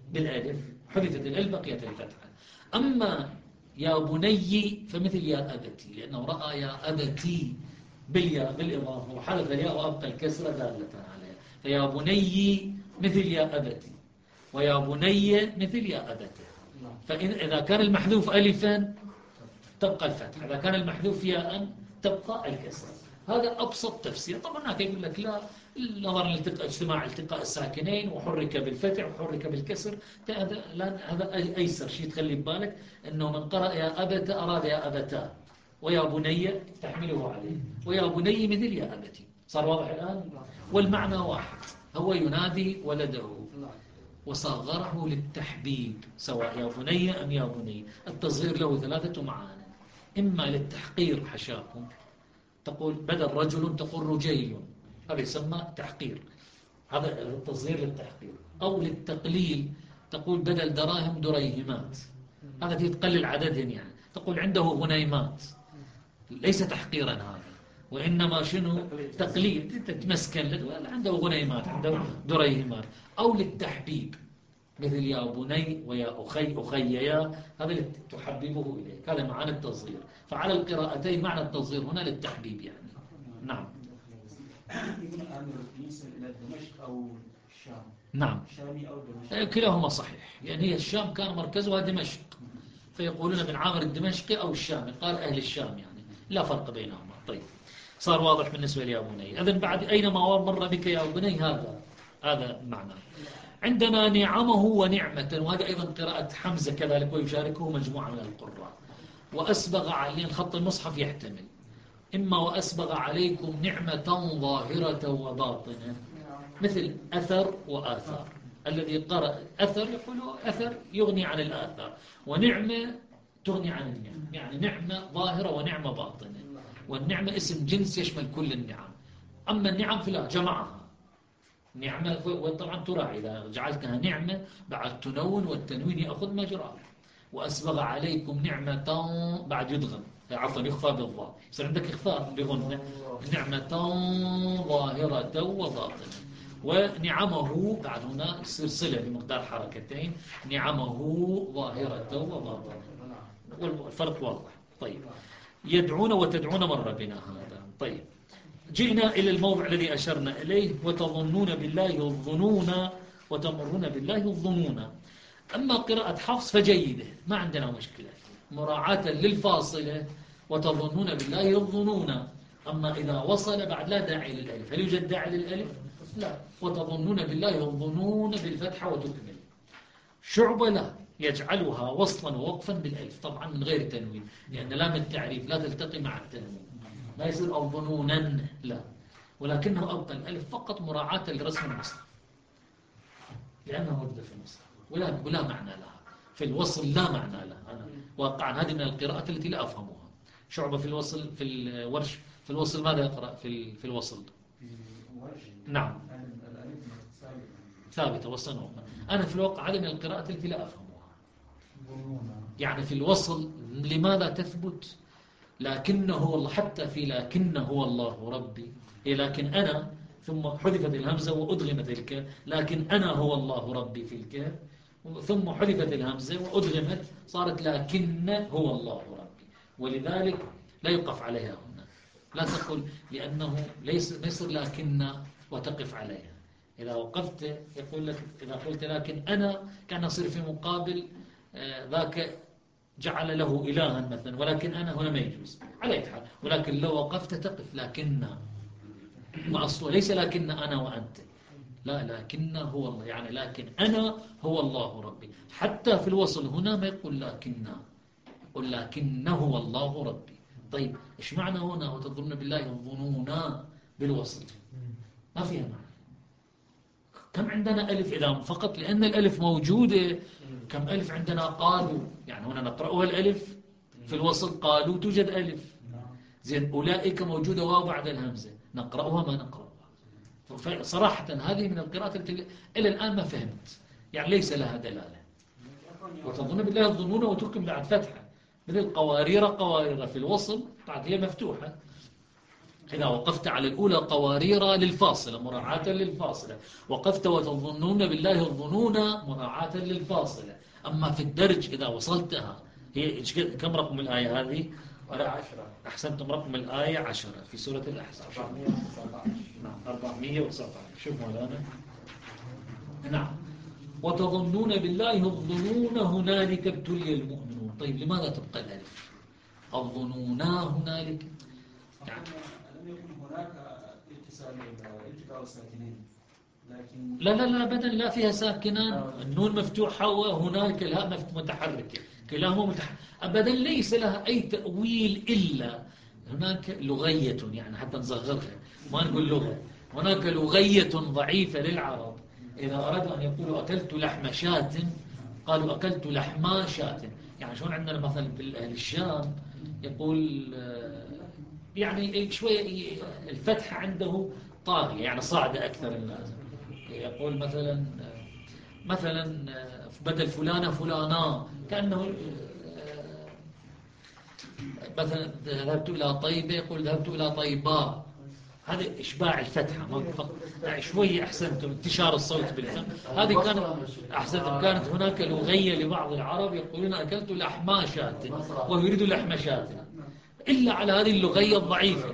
بالألف، حذفت الألف بقيت الفتحة. أما يا بني فمثل يا أبتي، لأنه رأى يا أبتي بالياء بالإضافة وحذف الياء وأبقى الكسرة دالة عليها، فيا بني مثل يا أبتي، ويا بني مثل يا أبتي. فإذا كان المحذوف ألفا تبقى الفتحة، إذا كان المحذوف ياء تبقى الكسرة. هذا أبسط تفسير. طبعا هناك يقول لك لا، نظرا لاجتماع التقاء الساكنين وحرك بالفتح وحرك بالكسر، هذا أيسر شيء تخلي ببالك أنه من قرأ يا أبت أراد يا أبتا، ويا بني تحمله عليه، ويا بني مثل يا أبتي. صار واضح الآن؟ والمعنى واحد، هو ينادي ولده وصغره للتحبيب، سواء يا بني أم يا بني. التصغير له ثلاثة معاني: إما للتحقير حشاكم، تقول بدل رجل تقول رجيل، هذا يسمى تحقير، هذا التصغير للتحقير. أو للتقليل، تقول بدل دراهم دريهمات، هذا تقلل عددهم، يعني تقول عنده غنيمات، ليس تحقيرا هذا، وإنما شنو تقليل، تتمسكن عنده غنيمات عنده دريهمات. أو للتحبيب مثل يا بني ويا أخي أخييا، هذا اللي تحببه إليك، هذا معنى التصغير. فعلى القراءتين معنى التصغير هنا للتحبيب يعني. نعم. ابن آمر ينسب إلى دمشق أو الشام. نعم، شامي أو دمشق، كلاهما صحيح. يعني هي الشام كان مركزها دمشق، فيقولون ابن عامر الدمشقي أو الشامي، قال أهل الشام، يعني لا فرق بينهما. طيب، صار واضح بالنسبة لي يا بني. إذن بعد أينما مر بك يا بني، هذا معنى. عندنا نعمه ونعمة، وهذا أيضا قراءة حمزة كذلك، ويشاركه مجموعة من القراء. وأسبغ عليه خط المصحف يحتمل إما وأسبغ عليكم نعمة ظاهرة وباطنة، مثل أثر وآثار. الذي قرأ أثر يقول أثر يغني عن الآثار، ونعمة تغني عن النعم، يعني نعمة ظاهرة ونعمة باطنة. والنعمة اسم جنس يشمل كل النعم. أما النعم فلا جمعها نعمة، وطبعا تراعي إذا جعلتها نعمة بعد تنون والتنوين يأخذ مجراه. وأسبغ عليكم نعمة بعد يدغم، عفوا يخفى بالضاء، يصير عندك إخفاء بغنة، نعمة ظاهرة وباطنة. ونعمه بعد هنا يصير صلة بمقدار حركتين، نعمه ظاهرة وباطنة، والفرق واضح. طيب، يدعون وتدعون مر بنا هذا. طيب، جئنا إلى الموضع الذي أشرنا إليه: وتظنون بالله الظنون وتمرون بالله الظنون. أما قراءة حفص فجيدة، ما عندنا مشكلة، مراعاة للفاصلة، وتظنون بالله الظنون. أما إذا وصل بعد لا داعي للألف. هل يوجد داعي للألف؟ لا. وتظنون بالله الظنون بالفتحة وتكمل. شعبة لا، يجعلها وصلا ووقفا بالألف، طبعا من غير تنوين، لأن لام التعريف لا تلتقي مع التنوين، ما يصير الظنونا، لا، ولكنه أبقى الألف فقط مراعاة لرسم المصحف، لأنها موجودة في المصحف ولا معنى لها في الوصل، لا معنى لها. أنا واقعا هذه من القراءات التي لا أفهمها. شعبة في الوصل، في الورش في الوصل ماذا يقرأ في الوصل؟ نعم، ثابتة وصلا. أنا في الواقع هذه من القراءات التي لا أفهمها. يعني في الوصل لماذا تثبت لكنه هو الله؟ حتى في لكنه هو الله ربي، لكن أنا، ثم حذفت الهمزة وأدغمت الكاف، لكن أنا هو الله ربي في الكاف، ثم حذفت الهمزة وأدغمت، صارت لكن هو الله ربي. ولذلك لا يقف عليها هنا، لا تقول لأنه ليس لكن وتقف عليها. إذا وقفت يقول لك، إذا قلت لكن أنا كان يصير في مقابل ذاك جعل له إلها مثلا، ولكن أنا هنا ما يجوز على أي حال. ولكن لو وقفت تقف لكن، ما أصله ليس لكن أنا وأنت، لا، لكن هو الله، يعني لكن أنا هو الله ربي. حتى في الوصل هنا ما يقول لكن، يقول لكنه هو الله ربي. طيب، إيش معنى هنا وتظن بالله الظنونا بالوصل؟ ما فيها معنى. كم عندنا ألف إذا فقط لأن الألف موجودة؟ كم ألف عندنا؟ قالوا، يعني هنا نقرأها الألف في الوصل، قالوا توجد ألف، زين أولئك موجودة واو بعد الهمزة، نقرأها ما نقرأها. صراحة هذه من القراءات التي إلى الآن ما فهمت، يعني ليس لها دلالة. وتظن بالله الظنون وتكم بعد فتحة، مثل قوارير في الوصل بعد هي مفتوحة، إذا وقفت على الأولى قوارير للفاصلة مراعاة للفاصلة، وقفت وتظنون بالله الظنون مراعاة للفاصلة. أما في الدرج إذا وصلتها، هي كم رقم الآية هذه؟ 10. أحسنتم، رقم الآية 10 في سورة الأحزاب. 419. نعم 419. شوف مولانا. نعم وتظنون بالله الظنون هنالك ابتلي المؤمنون. طيب لماذا تبقى الألف؟ الظنون هنالك يعني لم يكن هناك اتصال التقاء الساكنين، لكن لا أبدا لا فيها ساكنان، النون مفتوحة وهنالك الهاء متحركة، كلاهما أبدا ليس لها أي تأويل إلا هناك لغية، يعني حتى نصغرها ما نقول لغة، هناك لغية ضعيفة للعرب إذا أرادوا أن يقولوا أكلت لحم شاة قالوا أكلت لحما شاة. يعني شلون عندنا مثلا بالأهل الشام يقول يعني شوية الفتحة عنده طاغية يعني صاعدة أكثر من اللازم. يقول مثلا بدل فلانة فلانا، كأنه مثلا ذهبت إلى طيبة يقول ذهبت إلى طيبة. هذا إشباع الفتحة شوية. أحسنتم انتشار الصوت بالفم. هذه كانت أحسنتم، كانت هناك لغية لبعض العرب يقولون أكلت لحما شاة وهو يريد لحم شاة، إلا على هذه اللغية الضعيفة.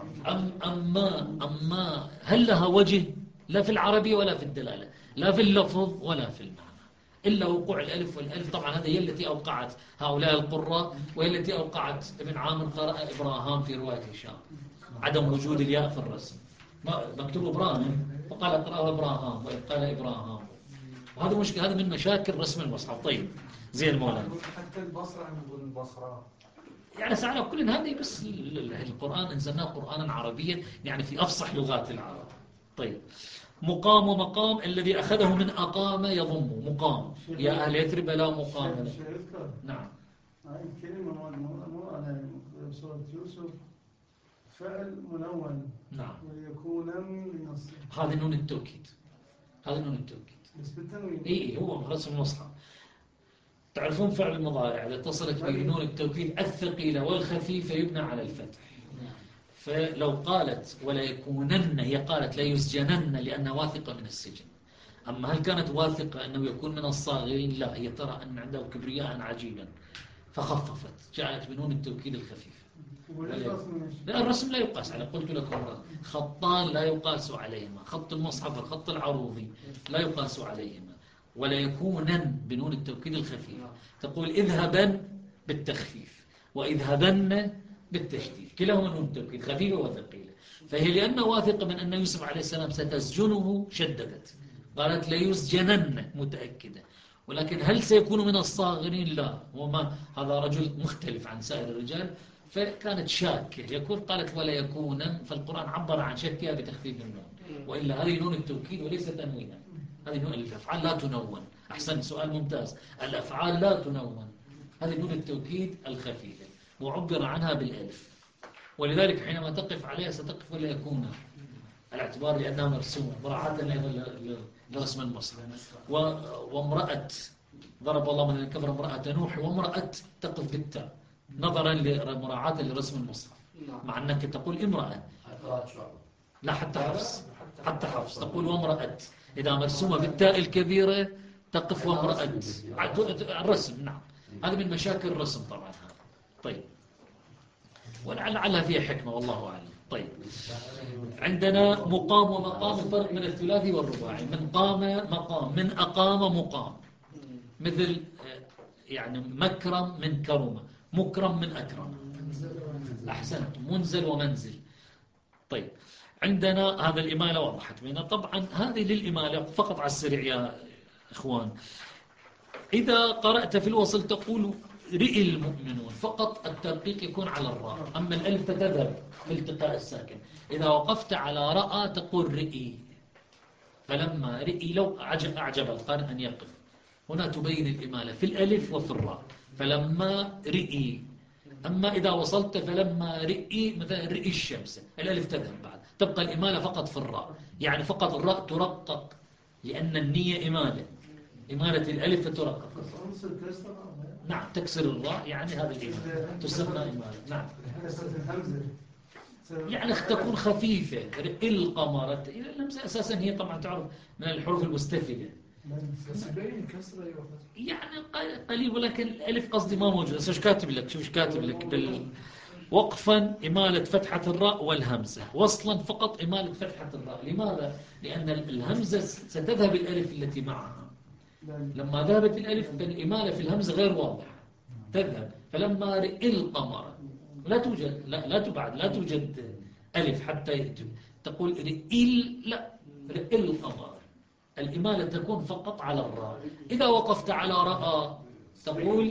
أما هل لها وجه؟ لا في العربي ولا في الدلالة، لا في اللفظ ولا في المعنى، إلا وقوع الألف والألف. طبعا هذه هي التي أوقعت هؤلاء القراء، وهي التي أوقعت ابن عامر قرأ إبراهام في رواية هشام عدم وجود الياء في الرسم، مكتوب إبراهيم فقال اقرأه إبراهام وقال إبراهام. وهذا مشكلة، هذا من مشاكل رسم المصحف. طيب زين مولانا. حتى البصرة نقول البصرة يعني سأله كل هذه بس القرآن أنزلناه قرآنا عربيا يعني في أفصح لغات العرب. طيب مقام ومقام الذي أخذه من أقام يضم مقام. يا أهل يثرب لا مقام له. نعم هاي الكلمة مو على سورة يوسف فعل منون. نعم ويكون من الصفات. هذا نون التوكيد، هذا نون التوكيد. بس بالتنوين. إيه هو رسم المصحف. تعرفون فعل المضارع إذا اتصلت به نون التوكيد الثقيلة والخفيفة يبنى على الفتح. فلو قالت ولا يكونن، هي قالت لا يسجنن لأنها واثقة من السجن. أما هل كانت واثقة أنه يكون من الصاغرين؟ لا، هي ترى أن عنده كبرياء عجيبا فخففت، جاءت بنون التوكيد الخفيفة. لا الرسم لا يقاس على، قلت لكم خطان لا يقاس عليهما، خط المصحف الخط العروضي لا يقاس عليهما. ولا يكونن بنون التوكيد الخفيفة، تقول اذهبن بالتخفيف واذهبن بالتشديد، كلاهما نون التوكيد خفيفة وثقيلة. فهي لأنها واثقة من أن يوسف عليه السلام ستسجنه شددت، قالت ليسجنن متأكدة. ولكن هل سيكون من الصاغرين؟ لا، هذا رجل مختلف عن سائر الرجال، فكانت شاكة يكون قالت ولا يكون، فالقرآن عبر عن شكها بتخفيف النون، وإلا هذه نون التوكيد وليس تنوينا. هذه نون الأفعال لا تنون. أحسن سؤال ممتاز. الأفعال لا تنون، هذه نون التوكيد الخفيفة وعبر عنها بالألف، ولذلك حينما تقف عليها ستقف ولا يكون الاعتبار لأنها مرسومة مراعاة لرسم المصحف. وامرأة ضرب الله مثلا كفر امرأة نوح، وامرأة تقف بالتاء نظرا لمراعاة لرسم المصحف، مع أنك تقول امرأة. لا حتى حفص تقول وامرأة، إذا مرسومة بالتاء الكبيرة تقف وامرأة الرسم. نعم هذا من مشاكل الرسم طبعا هذا. طيب ولعلها فيها حكمة والله أعلم. طيب عندنا مقام ومقام، الفرق من الثلاثي والرباعي. من قام مقام، من أقام مقام، مثل يعني مكرم من كرم، مكرم من أكرم. أحسنت، منزل ومنزل. طيب عندنا هذا الإمالة وضحت بينا. طبعا هذه للإمالة فقط على السريع يا إخوان. إذا قرأت في الوصل تقول رئي المؤمنون، فقط الترقيق يكون على الراء، أما الألف تذهب في التقاء الساكن. إذا وقفت على رأى تقول رئي، فلما رئي لو أعجب القارئ أن يقف هنا تبين الإمالة في الألف وفي الراء، فلما رئي. أما إذا وصلت فلما رئي مثلا رئي الشمس، الألف تذهب بعد، تبقى الإمالة فقط في الراء، يعني فقط الراء ترقق لأن النية إمالة، إمالة الألف ترقق. نعم تكسر الراء، يعني هذا الإمالة تسمى إمالة. نعم يعني تكون خفيفة. القمر الهمزة أساسا هي طبعا تعرف من الحروف المستفلة، بس يبين كسرة يعني قليل، ولكن الألف قصدي ما موجود. شوف كاتب لك، شوف كاتب لك وقفا إمالة فتحة الراء والهمزة، وصلا فقط إمالة فتحة الراء. لماذا؟ لأن الهمزة ستذهب الألف التي معها. لما ذهبت الألف فالإمالة في الهمزة غير واضحة، تذهب. فلما رئي القمر لا توجد، لا تبعد، لا توجد ألف حتى تقول رئي، لا، رئي القمر. الإمالة تكون فقط على الراء. إذا وقفت على رأى تقول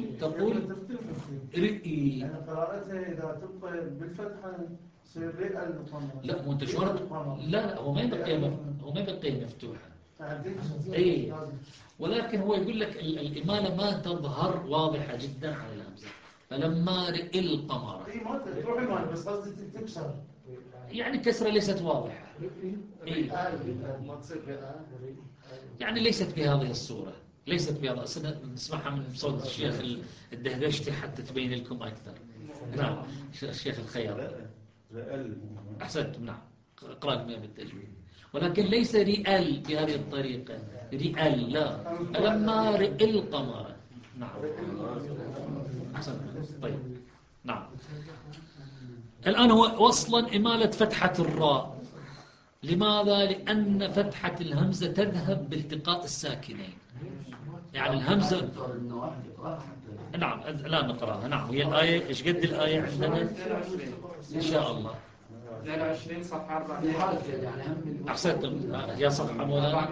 رئي. يعني قراءتها إذا تبقى بالفتحة تصير رئة القمر. لا مو انت شو لا هو ما يبقى مفتوحة. اي، ولكن هو يقول لك الإمالة ما تظهر واضحة جدا على الهمزة. فلما رئي القمر اي ما تروح إمالة، بس قصدي تكسر، يعني كسرة ليست واضحة. إيه؟ ما تصير رئة. يعني ليست بهذه الصورة، ليست بهذا. أصلا نسمعها من صوت الشيخ الدهدشتي حتى تبين لكم أكثر. نعم الشيخ الخياط. أحسنتم، نعم اقرأ لكم بالتجويد. ولكن ليس رئال بهذه الطريقة، رئال لا. فلما رئي القمر. نعم أحسنتم. طيب نعم. الآن هو وصلا إمالة فتحة الراء. لماذا؟ لأن فتحة الهمزة تذهب بالتقاء الساكنين. يعني الهمزة نعم لا نقرأها. نعم هي الآية إيش قد الآية عندنا إن شاء الله 22 صفحة 4. أحسنتم يا صفحة مولانا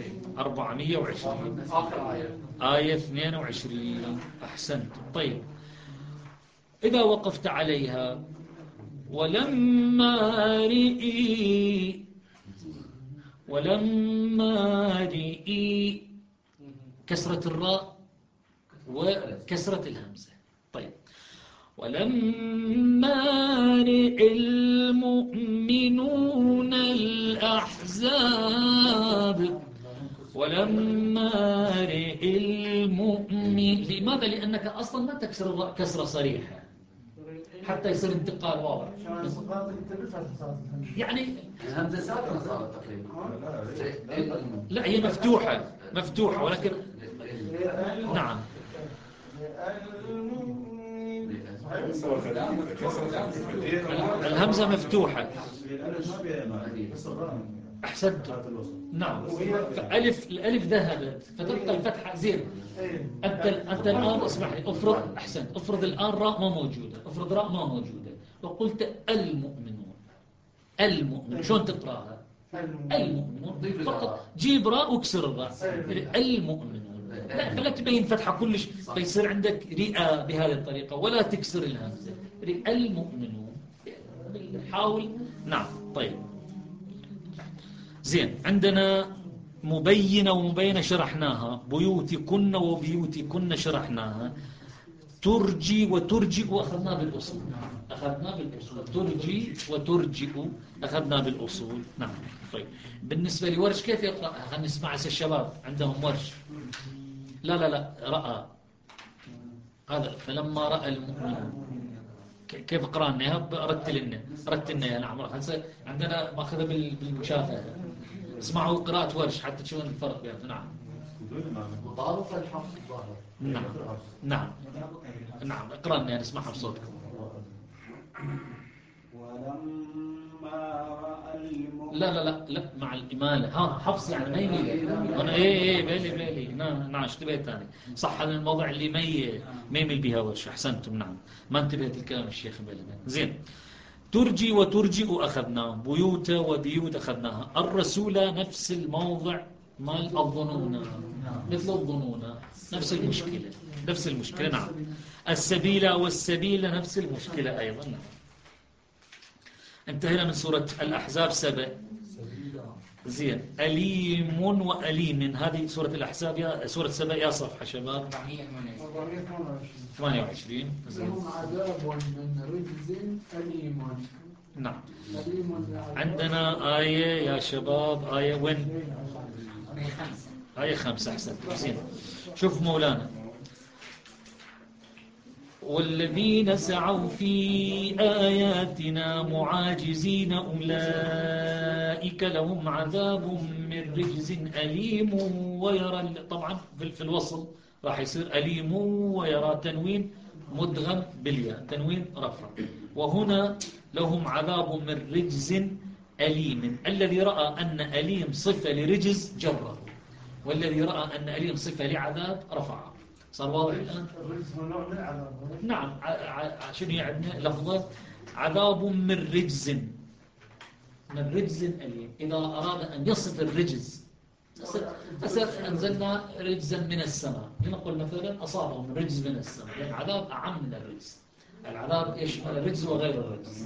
420 آخر آية آية 22. أحسنتم. طيب إذا وقفت عليها ولما رئي كسرة الراء وكسرة الهمزة. طيب ولما رئي المؤمنون الأحزاب، ولما رئي المؤمن. لماذا؟ لأنك أصلا ما تكسر الراء كسرة صريحة حتى يصير انتقال واضح. يعني الهمزة ساكنة صارت تقريبا. لا هي مفتوحة ولكن نعم الهمزة مفتوحة. أحسنت. نعم الألف ذهبت فتبقى الفتحة. زين أنت الآن اسمح لي افرض أحسنت، افرض الآن راء ما موجودة، افرض راء ما موجودة وقلت المؤمنون. شلون تقرأها؟ المؤمنون فقط جيب راء واكسر الراء. المؤمنون لا، فلا تبين فتحة كلش فيصير عندك رئة بهذه الطريقة ولا تكسر الهمزة. المؤمنون حاول. نعم طيب زين. عندنا مبينة ومبينة شرحناها، بيوتكن وبيوتكن شرحناها، ترجي وترجئ أخذنا بالأصول. ترجي وترجئ أخذنا بالأصول. نعم طيب. بالنسبة لورش كيف يقرأ؟ خلينا نسمع الشباب عندهم ورش. لا رأى هذا. فلما رأى المؤمنون كيف قرأنا يا رتلنا يا نعم. عندنا ماخذها بالمشافهة. اسمعوا قراءة ورش حتى تشوفون الفرق بينهم. نعم مضارف الحرف الظاهر. نعم اقرأنا نسمعها بصوتكم. ولما رأى المؤمنون. لا مع الإمالة. حفص يعني ما يميل. أنا بيلي نعم اشتبهت ثاني. صح هذا الموضع اللي ما يميل بها ورش. أحسنتم. نعم ما انتبهت الكلام الشيخ بيلي. زين. ترجي وترجئ أخذناه، بيوت وبيوت أخذناها، الرسول نفس الموضع مال الظنون، مثل الظنون نفس المشكلة. نعم. السبيل والسبيل نفس المشكلة أيضا. نعم. انتهينا من سورة الأحزاب 7. زين. أليم وأليم هذه سورة الأحزاب سورة 7 يا صفحة شباب 28. لهم عذاب من رجز أليم. نعم. عندنا آية يا شباب، آية وين؟ آية 5. أحسن. زين. شوف مولانا والذين سعوا في آياتنا معاجزين أولئك لهم عذاب من رجز أليم ويرى. طبعا في الوصل راح يصير أليم ويرى تنوين مدغم بالياء، تنوين رفع. وهنا لهم عذاب من رجز أليم. الذي رأى أن أليم صفة لرجز جره، والذي رأى أن أليم صفة لعذاب رفعه. صار واضح الآن؟ الرجز هو نوع من العذاب. نعم. شنو يعني لفظة عذاب من رجز، من رجز أليم. إذا أراد أن يصف الرجز، هسه أنزلنا رجزا من السماء، لنقول مثلا أصابهم من رجز من السماء، لأن عذاب أعم من الرجز. العذاب يشمل الرجز وغير الرجز،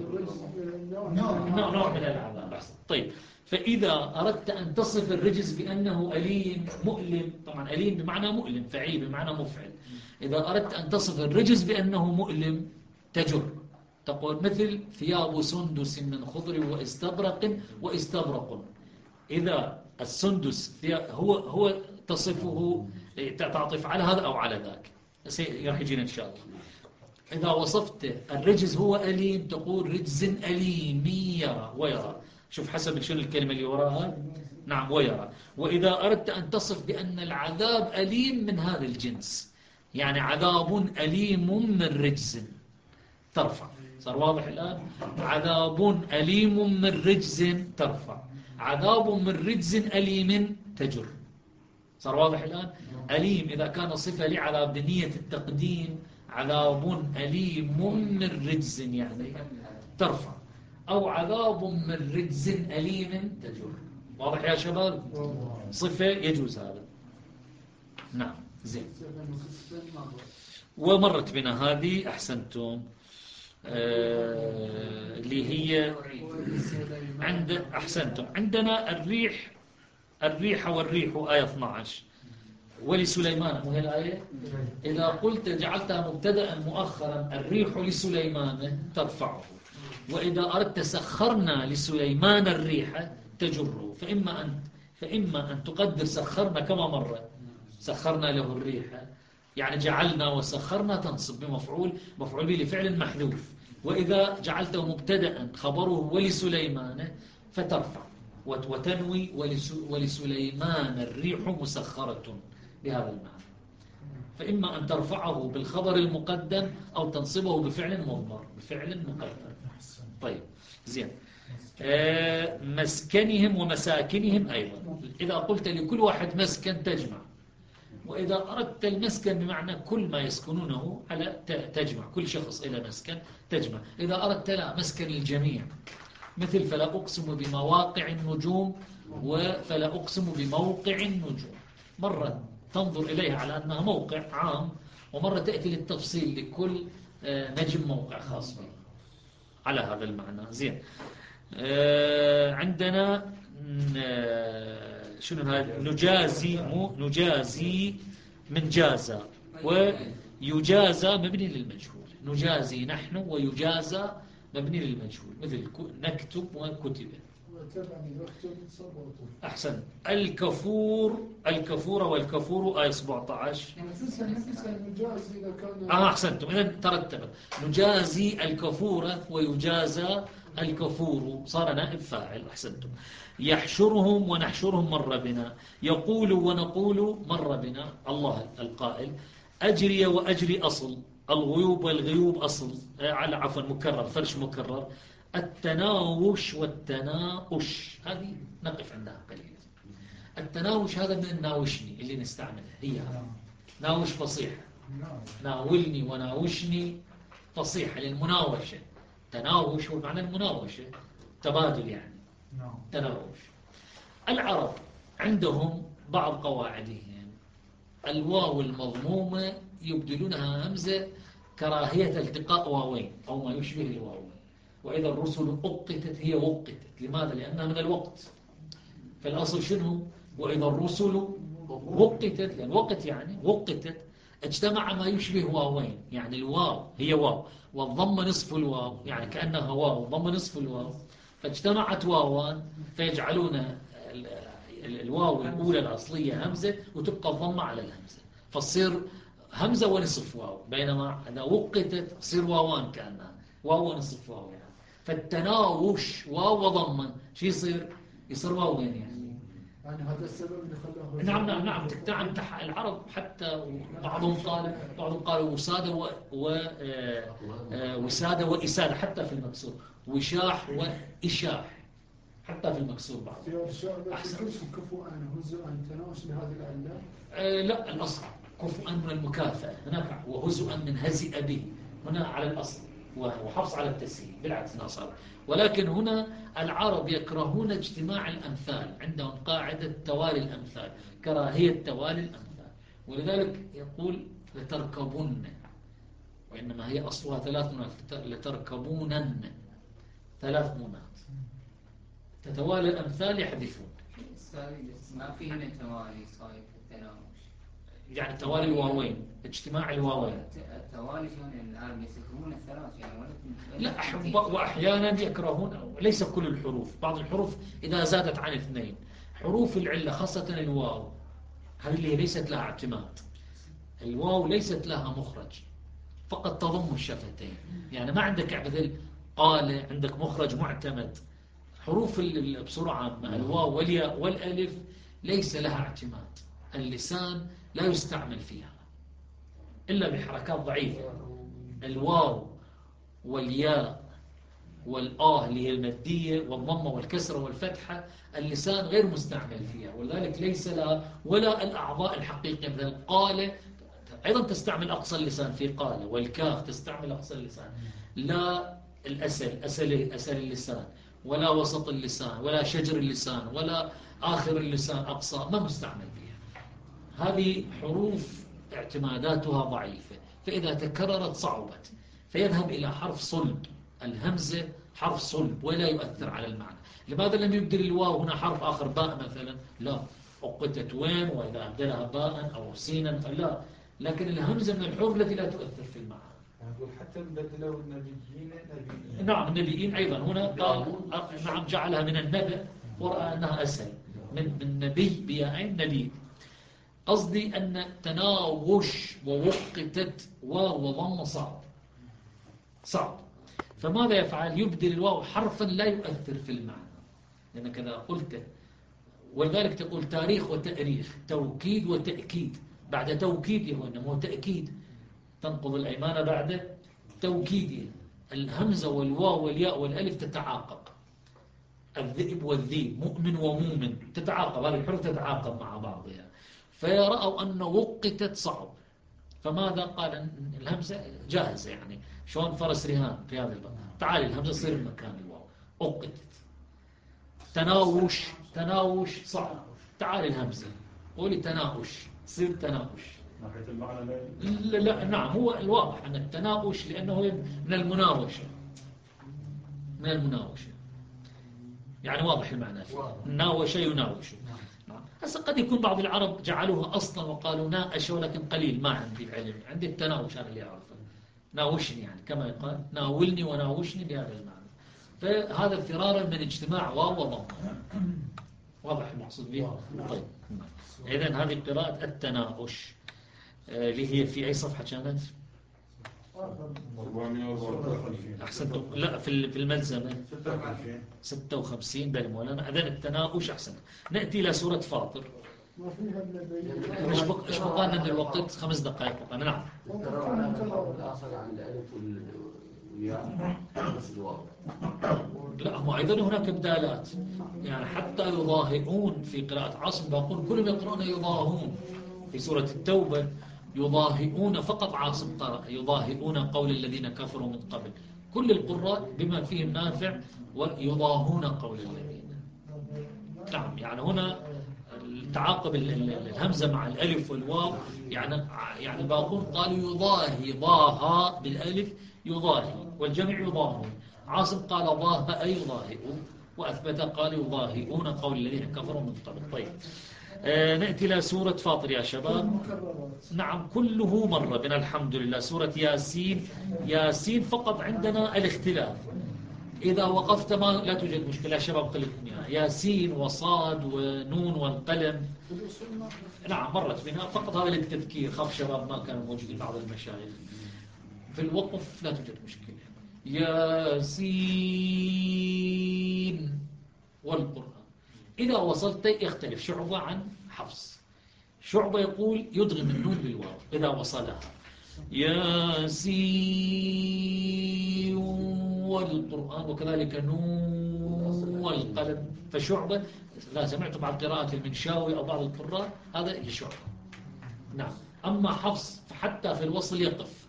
نوع من العذاب. طيب، فإذا أردت أن تصف الرجز بأنه أليم مؤلم، طبعا أليم بمعنى مؤلم، فعيل بمعنى مفعل. إذا أردت أن تصف الرجز بأنه مؤلم تجر، تقول مثل ثياب سندس من خضر واستبرق. إذا السندس هو تصفه، تعطف على هذا أو على ذاك، راح يجينا إن شاء الله. إذا وصفت الرجز هو أليم تقول رجز أليم يرى ويرى. شوف حسب شنو الكلمة اللي وراها. نعم، ويرى. وإذا أردت أن تصف بأن العذاب أليم من هذا الجنس، يعني عذاب أليم من رجز، ترفع. صار واضح الآن؟ عذاب أليم من رجز ترفع، عذاب من رجز أليم تجر. صار واضح الآن؟ أليم إذا كان صفة لعذاب بنية التقديم، عذاب أليم من رجز يعني ترفع، أو عذاب من رجز أليم تجر. واضح يا شباب؟ صفة يجوز هذا. نعم، زين. ومرت بنا هذه، أحسنتم، اللي هي أحسنتم. عندنا الريح والريح آية 12. ولسليمان، وهي الآية إذا قلت جعلتها مبتدأ مؤخرا الريح لسليمان ترفعه، وإذا أردت سخرنا لسليمان الريح تجره. فإما أن تقدر سخرنا كما مرة، سخرنا له الريح، يعني جعلنا وسخرنا تنصب بمفعول به لفعل محذوف. وإذا جعلته مبتدأ خبره ولسليمان فترفع وتنوي ولسليمان الريح مسخرة بهذا المعنى. فإما أن ترفعه بالخبر المقدم أو تنصبه بفعل مضمر، بفعل مقدم. طيب، زين. مسكنهم ومساكنهم أيضا. إذا قلت لكل واحد مسكن تجمع، وإذا أردت المسكن بمعنى كل ما يسكنونه على تجمع، كل شخص إلى مسكن تجمع. إذا أردت لا، مسكن الجميع، مثل فلا أقسم بمواقع النجوم وفلا أقسم بموقع النجوم. مرة تنظر إليها على أنها موقع عام، ومرة تأتي للتفصيل لكل نجم موقع خاص به، على هذا المعنى. زين. عندنا شنو هذا؟ نجازي من جازى، ويجازى مبني للمجهول. نجازي نحن ويجازى مبني للمجهول، مثل نكتب وكتب. أحسن. الكفور والكفور آية 17. أحسنتم، إذن ترتب نجازي الكفور ويجازى الكفور، صار نائب فاعل. أحسنتم. يحشرهم ونحشرهم مر بنا، يقول ونقول مر بنا. الله القائل أجري وأجري أصل، الغيوب والغيوب أصل، على عفوا مكرر، فرش مكرر. التناوش والتناؤش هذه نقف عندها قليلا. التناوش هذا من الناوشني اللي نستعملها، هي ناوش فصيحة، ناولني وناوشني فصيحة للمناوشة. تناوش هو معنى المناوشة، تبادل يعني. تناوش. العرب عندهم بعض قواعدهم، الواو المضمومة يبدلونها همزة كراهية التقاء واوين أو ما يشبه الواوين. وإذا الرسل أقتت هي وقتت. لماذا؟ لأنها من الوقت. فالأصل شنو؟ وإذا الرسل وقتت، لأن وقت يعني وقتت، اجتمع ما يشبه واوين، يعني الواو هي واو والضم نصف الواو، يعني كأنها واو والضم نصف الواو، فاجتمعت واوان فيجعلون الواو الأولى الأصلية همزة وتبقى الضمة على الهمزة، فتصير همزة ونصف واو، بينما إذا وقتت تصير واوان كأنها واو ونصف واو يعني. فالتناوش واو وضمن شو يصير واوين يعني هذا السبب اللي خلاه نعم العرب حتى بعضهم قالوا وسادة وسادة وإسادة حتى في المكسور، وشاح وإشاح حتى في المكسور بعض. أحسن كفوا أن هزوا أن تناوش لهذه العلة. لا، الأصل كفوا من المكافأة هناك، وهزوا من هزئ به هنا على الأصل، وحفص على التسهيل بالعكس نصر. ولكن هنا العرب يكرهون اجتماع الأمثال، عندهم قاعدة توالي الأمثال، كراهية توالي الأمثال، ولذلك يقول لتركبون، وإنما هي أصلها 3 منات، لتركبونن 3 منات، تتوالى الأمثال يحذفون. ما في هنا توالي صاير في التناوش، يعني توالي الواوين، اجتماع الواوين. التوالي شلون العرب يسكرون الثلاث يعني لا، وأحيانا يكرهون، ليس كل الحروف، بعض الحروف إذا زادت عن 2، حروف العلة خاصة الواو هذه ليست لها اعتماد، الواو ليست لها مخرج، فقط تضم الشفتين، يعني ما عندك مثل قال عندك مخرج معتمد. حروف بصورة عامة الواو والياء والألف ليس لها اعتماد، اللسان لا يستعمل فيها إلا بحركات ضعيفة. الواو والياء والآه اللي هي المادية والضمة والكسرة والفتحة اللسان غير مستعمل فيها، ولذلك ليس لها ولا الأعضاء الحقيقية. مثل قال أيضا تستعمل أقصى اللسان في قال، والكاف تستعمل أقصى اللسان، لا أسل اللسان، ولا وسط اللسان، ولا شجر اللسان، ولا آخر اللسان أقصى، ما مستعمل فيها. هذه حروف اعتماداتها ضعيفة، فإذا تكررت صعبت، فيذهب إلى حرف صلب. الهمزة حرف صلب ولا يؤثر على المعنى. لماذا لم يبدل الواو هنا حرف آخر باء مثلا؟ لا، عقدت وين، وإذا أبدلها باء أو سينا لا، لكن الهمزة من الحروف التي لا تؤثر في المعنى. نقول حتى بدلوا النبيين نبيين. نعم النبيين أيضا هنا قال نعم جعلها من النبأ ورأى أنها أسهل من نبي بياءين نبي. قصدي أن تناوش ووقتت واو وضم صعب. فماذا يفعل؟ يبدل الواو حرفا لا يؤثر في المعنى، لأنك إذا قلت، ولذلك تقول تاريخ وتأريخ، توكيد وتأكيد، بعد توكيد هنا مو تأكيد، تنقض الأيمان بعد توكيد. الهمزة والواو والياء والألف تتعاقب، الذئب والذيب، مؤمن ومؤمن، تتعاقب، هذه الحروف تتعاقب مع بعضها. فيرأوا أن وقتت صعب، فماذا قال؟ الهمزة جاهزة، يعني شلون فرس رهان في هذا الباب، تعالي الهمزة تصير مكان الواو، وقتت. تناوش صعب، تعالي الهمزة قولي تناوش، تصير تناوش. ناحية المعنى لا نعم، هو الواضح أن التناوش لأنه من المناوشة، يعني واضح المعنى فيه، ناوش يناوش. هسه قد يكون بعض العرب جعلوها أصلا وقالوا ناقش، ولكن قليل، ما عندي علم، عندي التناوش أنا اللي أعرفه، ناوشني يعني كما يقال ناولني وناوشني بهذا المعنى. فهذا فرارا من اجتماع واو وضم. واضح المقصود به؟ طيب، إذن هذه قراءة التناوش اللي هي في أي صفحة كانت؟ 454. أحسنتم. لا، في الملزمة 56 بل مولانا. أذن التناوش أحسن. نأتي إلى سورة فاطر. إيش بقى لنا الوقت؟ 5 دقائق بقى. نعم. لا، هو أيضا هناك بدالات، يعني حتى يضاهئون في قراءة عاصم، بقول كلهم يقرؤون يضاهون. في سورة التوبة يضاهئون، فقط عاصم قرأ يضاهئون قول الذين كفروا من قبل. كل القراء بما فيهم نافع ويضاهون قول الذين. نعم، يعني هنا تعاقب الهمزة مع الألف والواو، يعني باقون قالوا يضاهي، ضاها بالألف يضاهي، والجميع يضاهون. عاصم قال ضاها أي يضاهئ، وأثبت قال يضاهئون قول الذين كفروا من قبل. طيب، نأتي إلى سورة فاطر يا شباب. نعم، كله مر بنا الحمد لله. سورة ياسين فقط عندنا الاختلاف، إذا وقفت ما لا توجد مشكلة. شباب قلتهم إياها، ياسين وصاد ونون والقلم. نعم مرت بنا، فقط هذا للتذكير، خاف شباب ما كانوا موجودين بعض المشايخ. في الوقف لا توجد مشكلة. ياسين والقرآن. إذا وصلت يختلف شعبة عن حفص. شعبة يقول يدغم النون بالواو إذا وصلها، ياسين والقرآن، وكذلك نون والقلم. فشعبة لا سمعت بعض قراءة المنشاوي أو بعض القراء هذا لشعبة. نعم. أما حفص فحتى في الوصل يقف،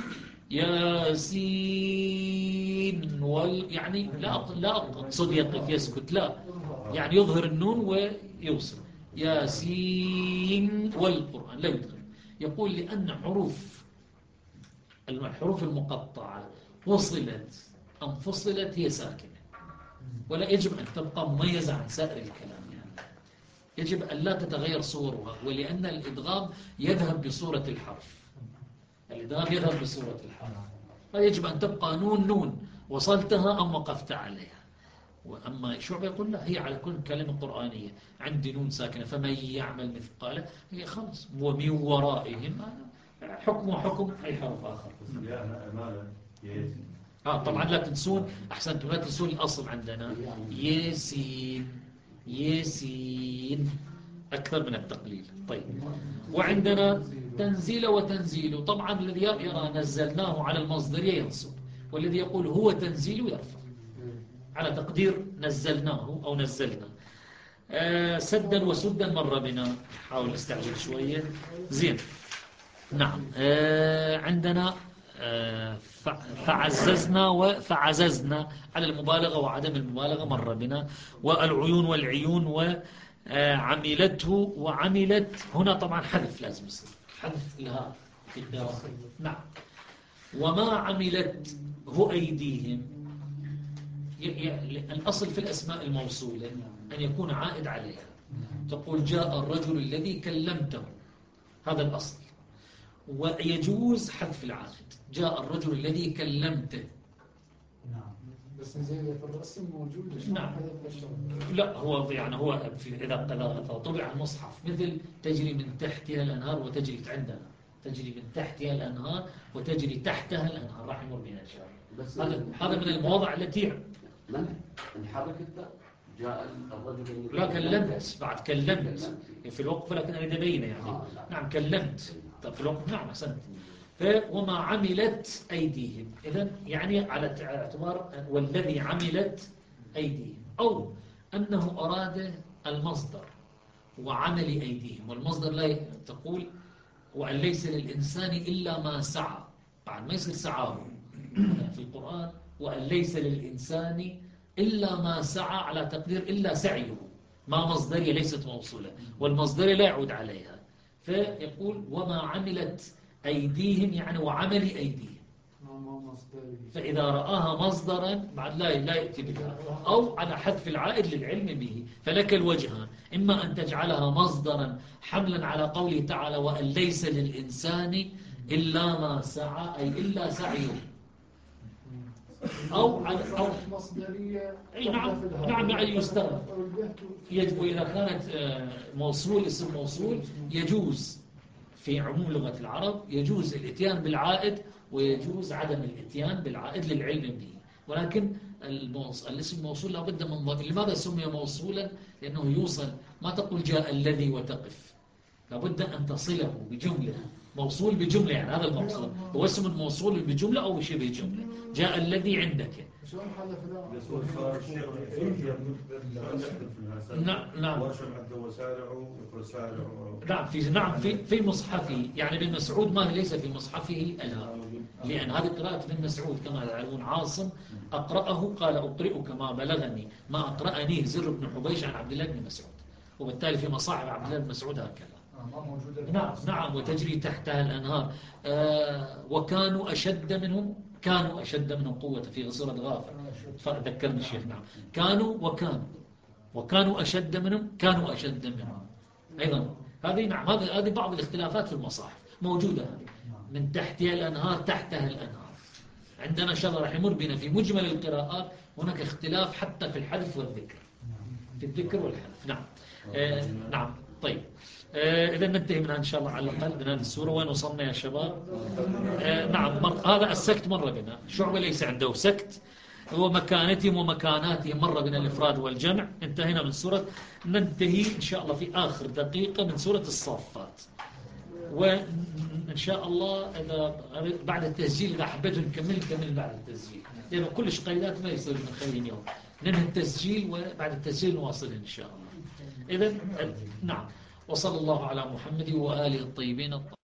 ياسين يعني لا أقصد يقف يسكت، لا، يعني يظهر النون ويوصل، ياسين والقرآن لا يدغم. يقول لأن الحروف المقطعة وصلت أم فصلت هي ساكنة، ولا يجب أن تبقى مميزة عن سائر الكلام، يعني يجب أن لا تتغير صورها، ولأن الإدغام يذهب بصورة الحرف. الإدغام يذهب بصورة الحرف، فيجب أن تبقى نون نون، وصلتها أم وقفت عليها. وأما شعبة يقول لا، هي على كل كلمة قرآنية عندي نون ساكنة، فمن يعمل مثقال، هي خلص، ومن ورائهم حكم أي حرف آخر. طبعا لا تنسون، أحسنتم، لا تنسون الأصل عندنا ياسين أكثر من التقليل. طيب، وعندنا تنزيل وتنزيل. طبعا الذي يرى نزلناه على المصدرية ينصب، والذي يقول هو تنزيل يرفع على تقدير نزلناه أو نزلنا. سدا وسدا مر بنا، حاول نستعجل شوية. زين. نعم. عندنا فعززنا وفعززنا على المبالغة وعدم المبالغة مر بنا. والعيون والعيون وعملته وعملت. هنا طبعا حذف لازم يصير، حذف لها في القراءة. نعم. وما عملت هو أيديهم. الأصل في الأسماء الموصولة أن يكون عائد عليها. تقول جاء الرجل الذي كلمته، هذا الأصل. ويجوز حذف العائد، جاء الرجل الذي كلمته. نعم. بس زي في الرسم موجود. نعم. لا، هو يعني هو إذا طبع المصحف مثل تجري من تحتها الأنهار وتجري عندنا، تجري من تحتها الأنهار وتجري تحتها الأنهار، راح يمر بنا إن شاء الله. هذا من المواضع التي انحركت. جاء الرجل لا كلمت، بعد كلمت في الوقف، لكن أريد أبين يعني. نعم كلمت. طب في الوقف نعم أحسنت. وما عملت أيديهم، إذن يعني على اعتبار والذي عملت أيديهم، أو أنه أراد المصدر وعمل أيديهم، والمصدر لا تقول وأن ليس للإنسان إلا ما سعى، بعد ما يصير سعاه في القرآن، وأن ليس للإنسان إلا ما سعى على تقدير إلا سعيه، ما مصدرية ليست موصولة، والمصدرية لا يعود عليها. فيقول وما عملت أيديهم يعني وعمل أيديهم، فإذا رآها مصدرا بعد لا يأتي بها، أو على حذف العائد للعلم به. فلك الوجهان، إما أن تجعلها مصدرا حملا على قوله تعالى وأن ليس للإنسان إلا ما سعى، أي إلا سعيه، أو مصدرية. نعم يعني يستغرب. يجب إذا كانت موصول، اسم موصول، يجوز في عموم لغة العرب يجوز الاتيان بالعائد ويجوز عدم الاتيان بالعائد للعلم به، ولكن الاسم الموصول لابد من ضمير. لماذا سمي موصولا؟ لأنه يوصل، ما تقول جاء الذي وتقف، لابد أن تصله بجملة، موصول بجملة، يعني هذا الموصول هو اسم موصول بجملة أو بشبه جملة. جاء الذي عندك. نعم في مصحفه، يعني ابن مسعود ما ليس في مصحفه الهاء، لأن هذه قراءة ابن مسعود كما يعلمون. عاصم أقرأه قال أقرئك ما بلغني، ما أقرأني زر بن حبيش عن عبد الله بن مسعود، وبالتالي في مصاحف عبد الله بن مسعود هكذا. نعم. وتجري تحتها الأنهار. وكانوا أشد منهم، كانوا أشد منهم قوة في سورة غافر، فذكرني الشيخ. نعم كانوا وكانوا أشد منهم، كانوا أشد منهم أيضا. هذه نعم، هذه بعض الاختلافات في المصاحف موجودة. من تحتها الأنهار، تحتها الأنهار. عندنا إن شاء الله راح يمر بنا في مجمل القراءات هناك اختلاف حتى في الحذف والذكر، في الذكر والحذف. نعم. نعم. طيب، إذا ننتهي منها إن شاء الله على الأقل من هذه السورة. وين وصلنا يا شباب؟ نعم. هذا السكت مر بنا. شعبة ليس عنده سكت، هو مكانتهم ومكاناتهم مر بنا الإفراد والجمع. انتهينا من سورة. ننتهي إن شاء الله في آخر دقيقة من سورة الصافات، وإن شاء الله إذا بعد التسجيل إذا حبيتوا نكمل بعد التسجيل، لأنه كلش قليلات ما يصير نخلي يوم ننهي التسجيل، وبعد التسجيل نواصل إن شاء الله. إذا نعم. وصلى الله على محمد وآله الطيبين الطاهرين.